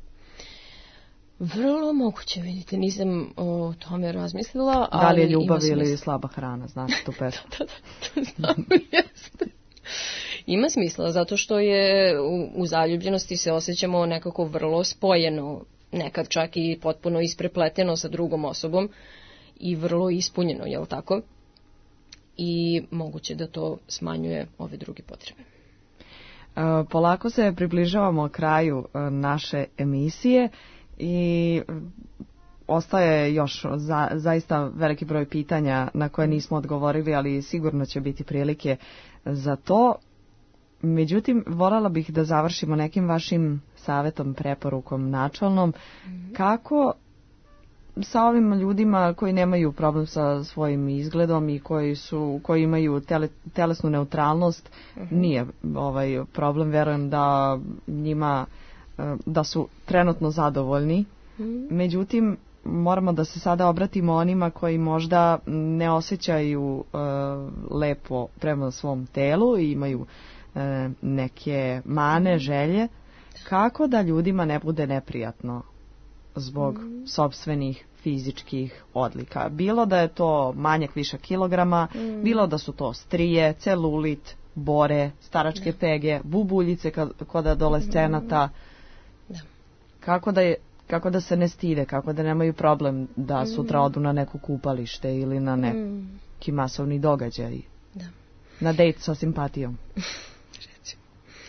Vrlo moguće, vidite, nisam o tome razmislila. Da li je ljubav ili slaba hrana, znate tu pesmu? da, da, da, znam, jeste. Ima smisla, zato što je u, u zaljubljenosti se osjećamo nekako vrlo spojeno, nekad čak i potpuno isprepleteno sa drugom osobom i vrlo ispunjeno, jel tako? I moguće da to smanjuje ove druge potrebe. Polako se približavamo kraju naše emisije i ostaje još za, zaista veliki broj pitanja na koje nismo odgovorili, ali sigurno će biti prilike za to. Međutim, voljela bih da završimo nekim vašim savjetom, preporukom načalnom. Mm-hmm. Kako sa ovim ljudima koji nemaju problem sa svojim izgledom i koji su koji imaju tele, telesnu neutralnost, mm-hmm. nije ovaj problem, verujem da njima da su trenutno zadovoljni. Mm-hmm. Međutim, moramo da se sada obratimo onima koji možda ne osjećaju uh, lepo prema svom telu i imaju uh, neke mane, mm-hmm. želje. Kako da ljudima ne bude neprijatno zbog mm-hmm. sopstvenih fizičkih odlika? Bilo da je to manjak viša kilograma, mm-hmm. bilo da su to strije, celulit, bore, staračke da. pege, bubuljice kod adolescenata. Da. Kako da je Kako da se ne stide, kako da nemaju problem da sutra odu na neko kupalište ili na neki masovni događaj. Da. Na dejt sa simpatijom. Recimo.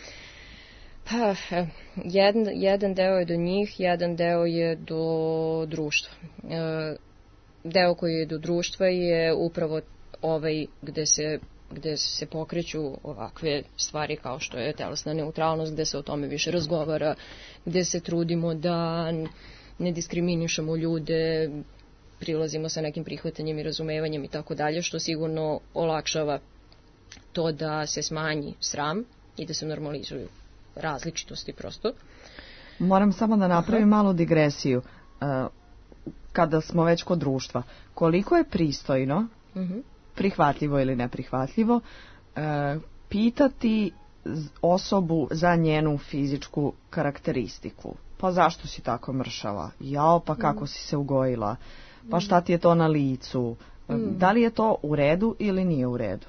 Pa, jedan, jedan deo je do njih, jedan deo je do društva. E, deo koji je do društva je upravo ovaj gde se gde se pokreću ovakve stvari kao što je telesna neutralnost, gde se o tome više razgovara, gde se trudimo da ne diskriminišemo ljude, prilazimo sa nekim prihvatanjem i razumevanjem i tako dalje, što sigurno olakšava to da se smanji sram i da se normalizuju različitosti prosto. Moram samo da napravim Aha. malu digresiju. Kada smo već kod društva, koliko je pristojno uh-huh. prihvatljivo ili neprihvatljivo, e, pitati osobu za njenu fizičku karakteristiku. Pa zašto si tako mršava? Jao, pa kako mm. si se ugojila? Pa šta ti je to na licu? Mm. Da li je to u redu ili nije u redu?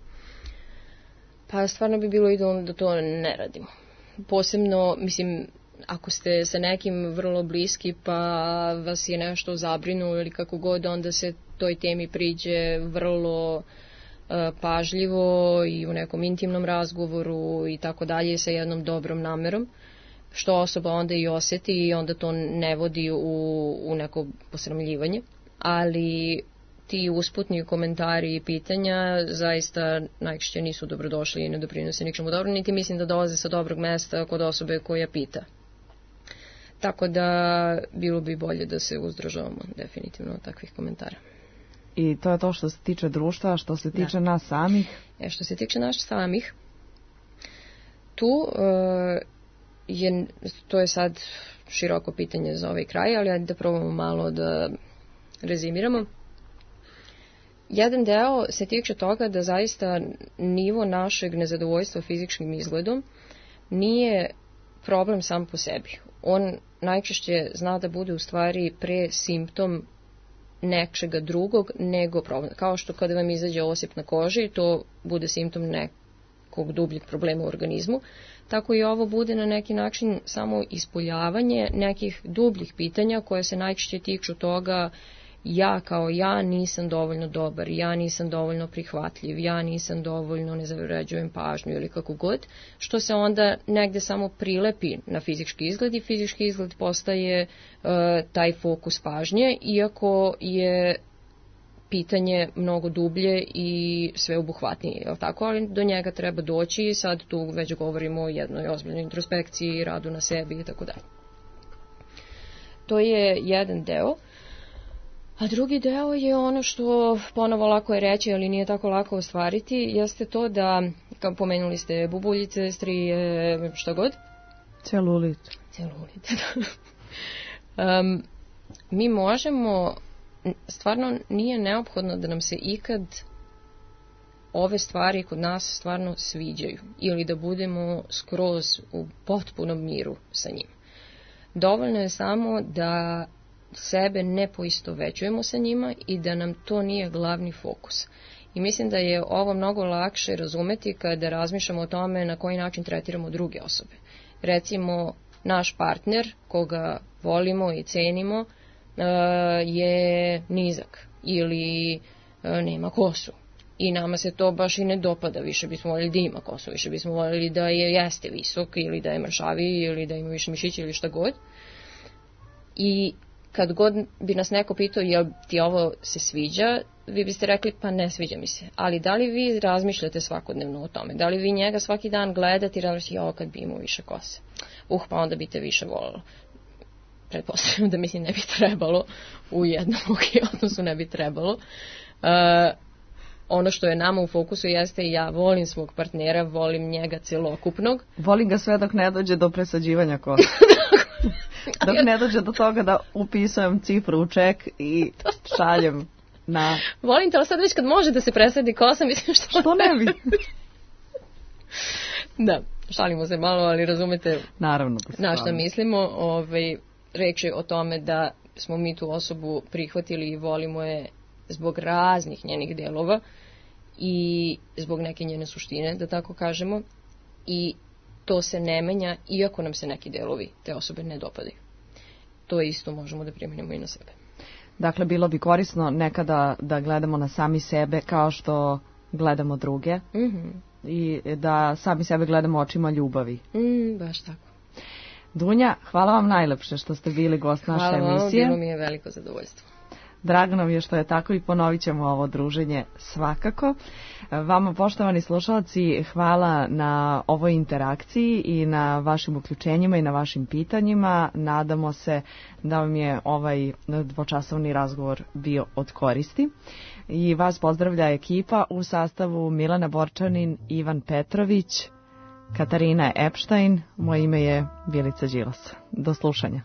Pa stvarno bi bilo idealno da to ne radimo. Posebno, mislim, ako ste sa nekim vrlo bliski pa vas je nešto zabrinulo ili kako god, onda se toj temi priđe vrlo uh, pažljivo i u nekom intimnom razgovoru i tako dalje sa jednom dobrom namerom, što osoba onda i osjeti i onda to ne vodi u, u neko posramljivanje. Ali ti usputni komentari i pitanja zaista najčešće nisu dobrodošli i ne doprinose ničemu dobro, niti mislim da dolaze sa dobrog mesta kod osobe koja pita. Tako da bilo bi bolje da se uzdržavamo definitivno od takvih komentara. I to je to što se tiče društva, što se tiče da. nas samih? E, što se tiče nas samih, tu uh, je, to je sad široko pitanje za ovaj kraj, ali ajde da probamo malo da rezimiramo. Jedan deo se tiče toga da zaista nivo našeg nezadovoljstva fizičkim izgledom nije problem sam po sebi. On najčešće zna da bude u stvari pre simptom nečega drugog nego problem. Kao što kada vam izađe osip na koži, to bude simptom nekog dubljeg problema u organizmu, tako i ovo bude na neki način samo ispoljavanje nekih dubljih pitanja koje se najčešće tiču toga ja kao ja nisam dovoljno dobar, ja nisam dovoljno prihvatljiv, ja nisam dovoljno, ne zavređujem pažnju ili kako god, što se onda negde samo prilepi na fizički izgled i fizički izgled postaje uh, taj fokus pažnje, iako je pitanje mnogo dublje i sveobuhvatnije, je li tako? Ali do njega treba doći i sad tu već govorimo o jednoj ozbiljnoj introspekciji, radu na sebi i tako dalje. To je jedan deo. A drugi deo je ono što ponovo lako je reći, ali nije tako lako ostvariti, jeste to da, kao pomenuli ste bubuljice, strije, šta god. Celulit. Celulit, da. um, mi možemo, stvarno nije neophodno da nam se ikad ove stvari kod nas stvarno sviđaju ili da budemo skroz u potpunom miru sa njim. Dovoljno je samo da sebe ne poistovećujemo sa njima i da nam to nije glavni fokus. I mislim da je ovo mnogo lakše razumeti kada razmišljamo o tome na koji način tretiramo druge osobe. Recimo, naš partner, koga volimo i cenimo, je nizak ili nema kosu. I nama se to baš i ne dopada, više bismo voljeli da ima kosu, više bismo voljeli da je jeste visok ili da je mršaviji ili da ima više mišića ili šta god. I kad god bi nas neko pitao jel ti ovo se sviđa, vi biste rekli pa ne sviđa mi se. Ali da li vi razmišljate svakodnevno o tome? Da li vi njega svaki dan gledate i razmišljate jo kad bi imao više kose? Uh, pa onda bi te više volilo. Pretpostavljam da mislim ne bi trebalo u jednom odnosu ne bi trebalo. Uh, ono što je nama u fokusu jeste ja volim svog partnera, volim njega celokupnog. Volim ga sve dok ne dođe do presađivanja kosa. Dok ne dođe do toga da upisujem cifru u ček i šaljem na... Volim te, ali sad već kad može da se presadi kosa, mislim što... Što ne bi? Da, šalimo se malo, ali razumete naravno na šta mislimo. Ovaj, reč je o tome da smo mi tu osobu prihvatili i volimo je zbog raznih njenih delova i zbog neke njene suštine, da tako kažemo. I to se ne menja, iako nam se neki delovi te osobe ne dopadaju. To isto možemo da primjenimo i na sebe. Dakle, bilo bi korisno nekada da gledamo na sami sebe kao što gledamo druge. Mm-hmm. I da sami sebe gledamo očima ljubavi. Mm, baš tako. Dunja, hvala vam najlepše što ste bili gost naše hvala emisije. Hvala vam, bilo mi je veliko zadovoljstvo. Drago nam je što je tako i ponovit ćemo ovo druženje svakako. Vama, poštovani slušalci, hvala na ovoj interakciji i na vašim uključenjima i na vašim pitanjima. Nadamo se da vam je ovaj dvočasovni razgovor bio od koristi. I vas pozdravlja ekipa u sastavu Milana Borčanin, Ivan Petrović, Katarina Epštajn, moje ime je Bilica Đilas. Do slušanja.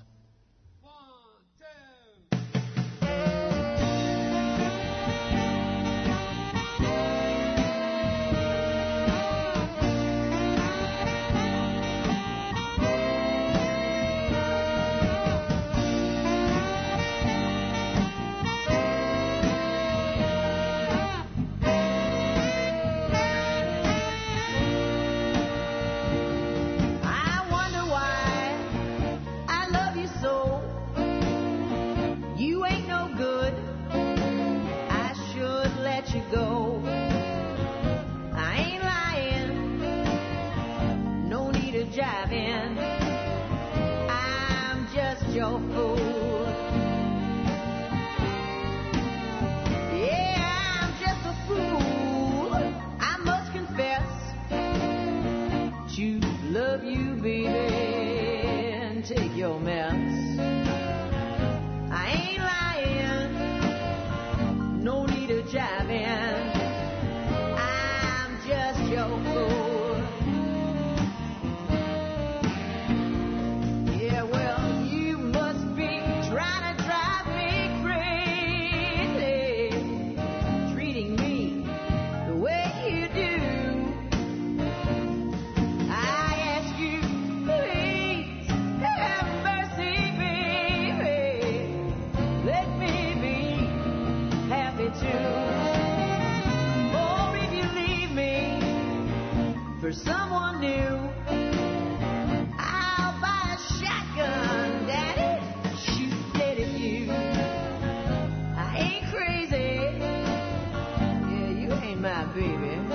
My baby.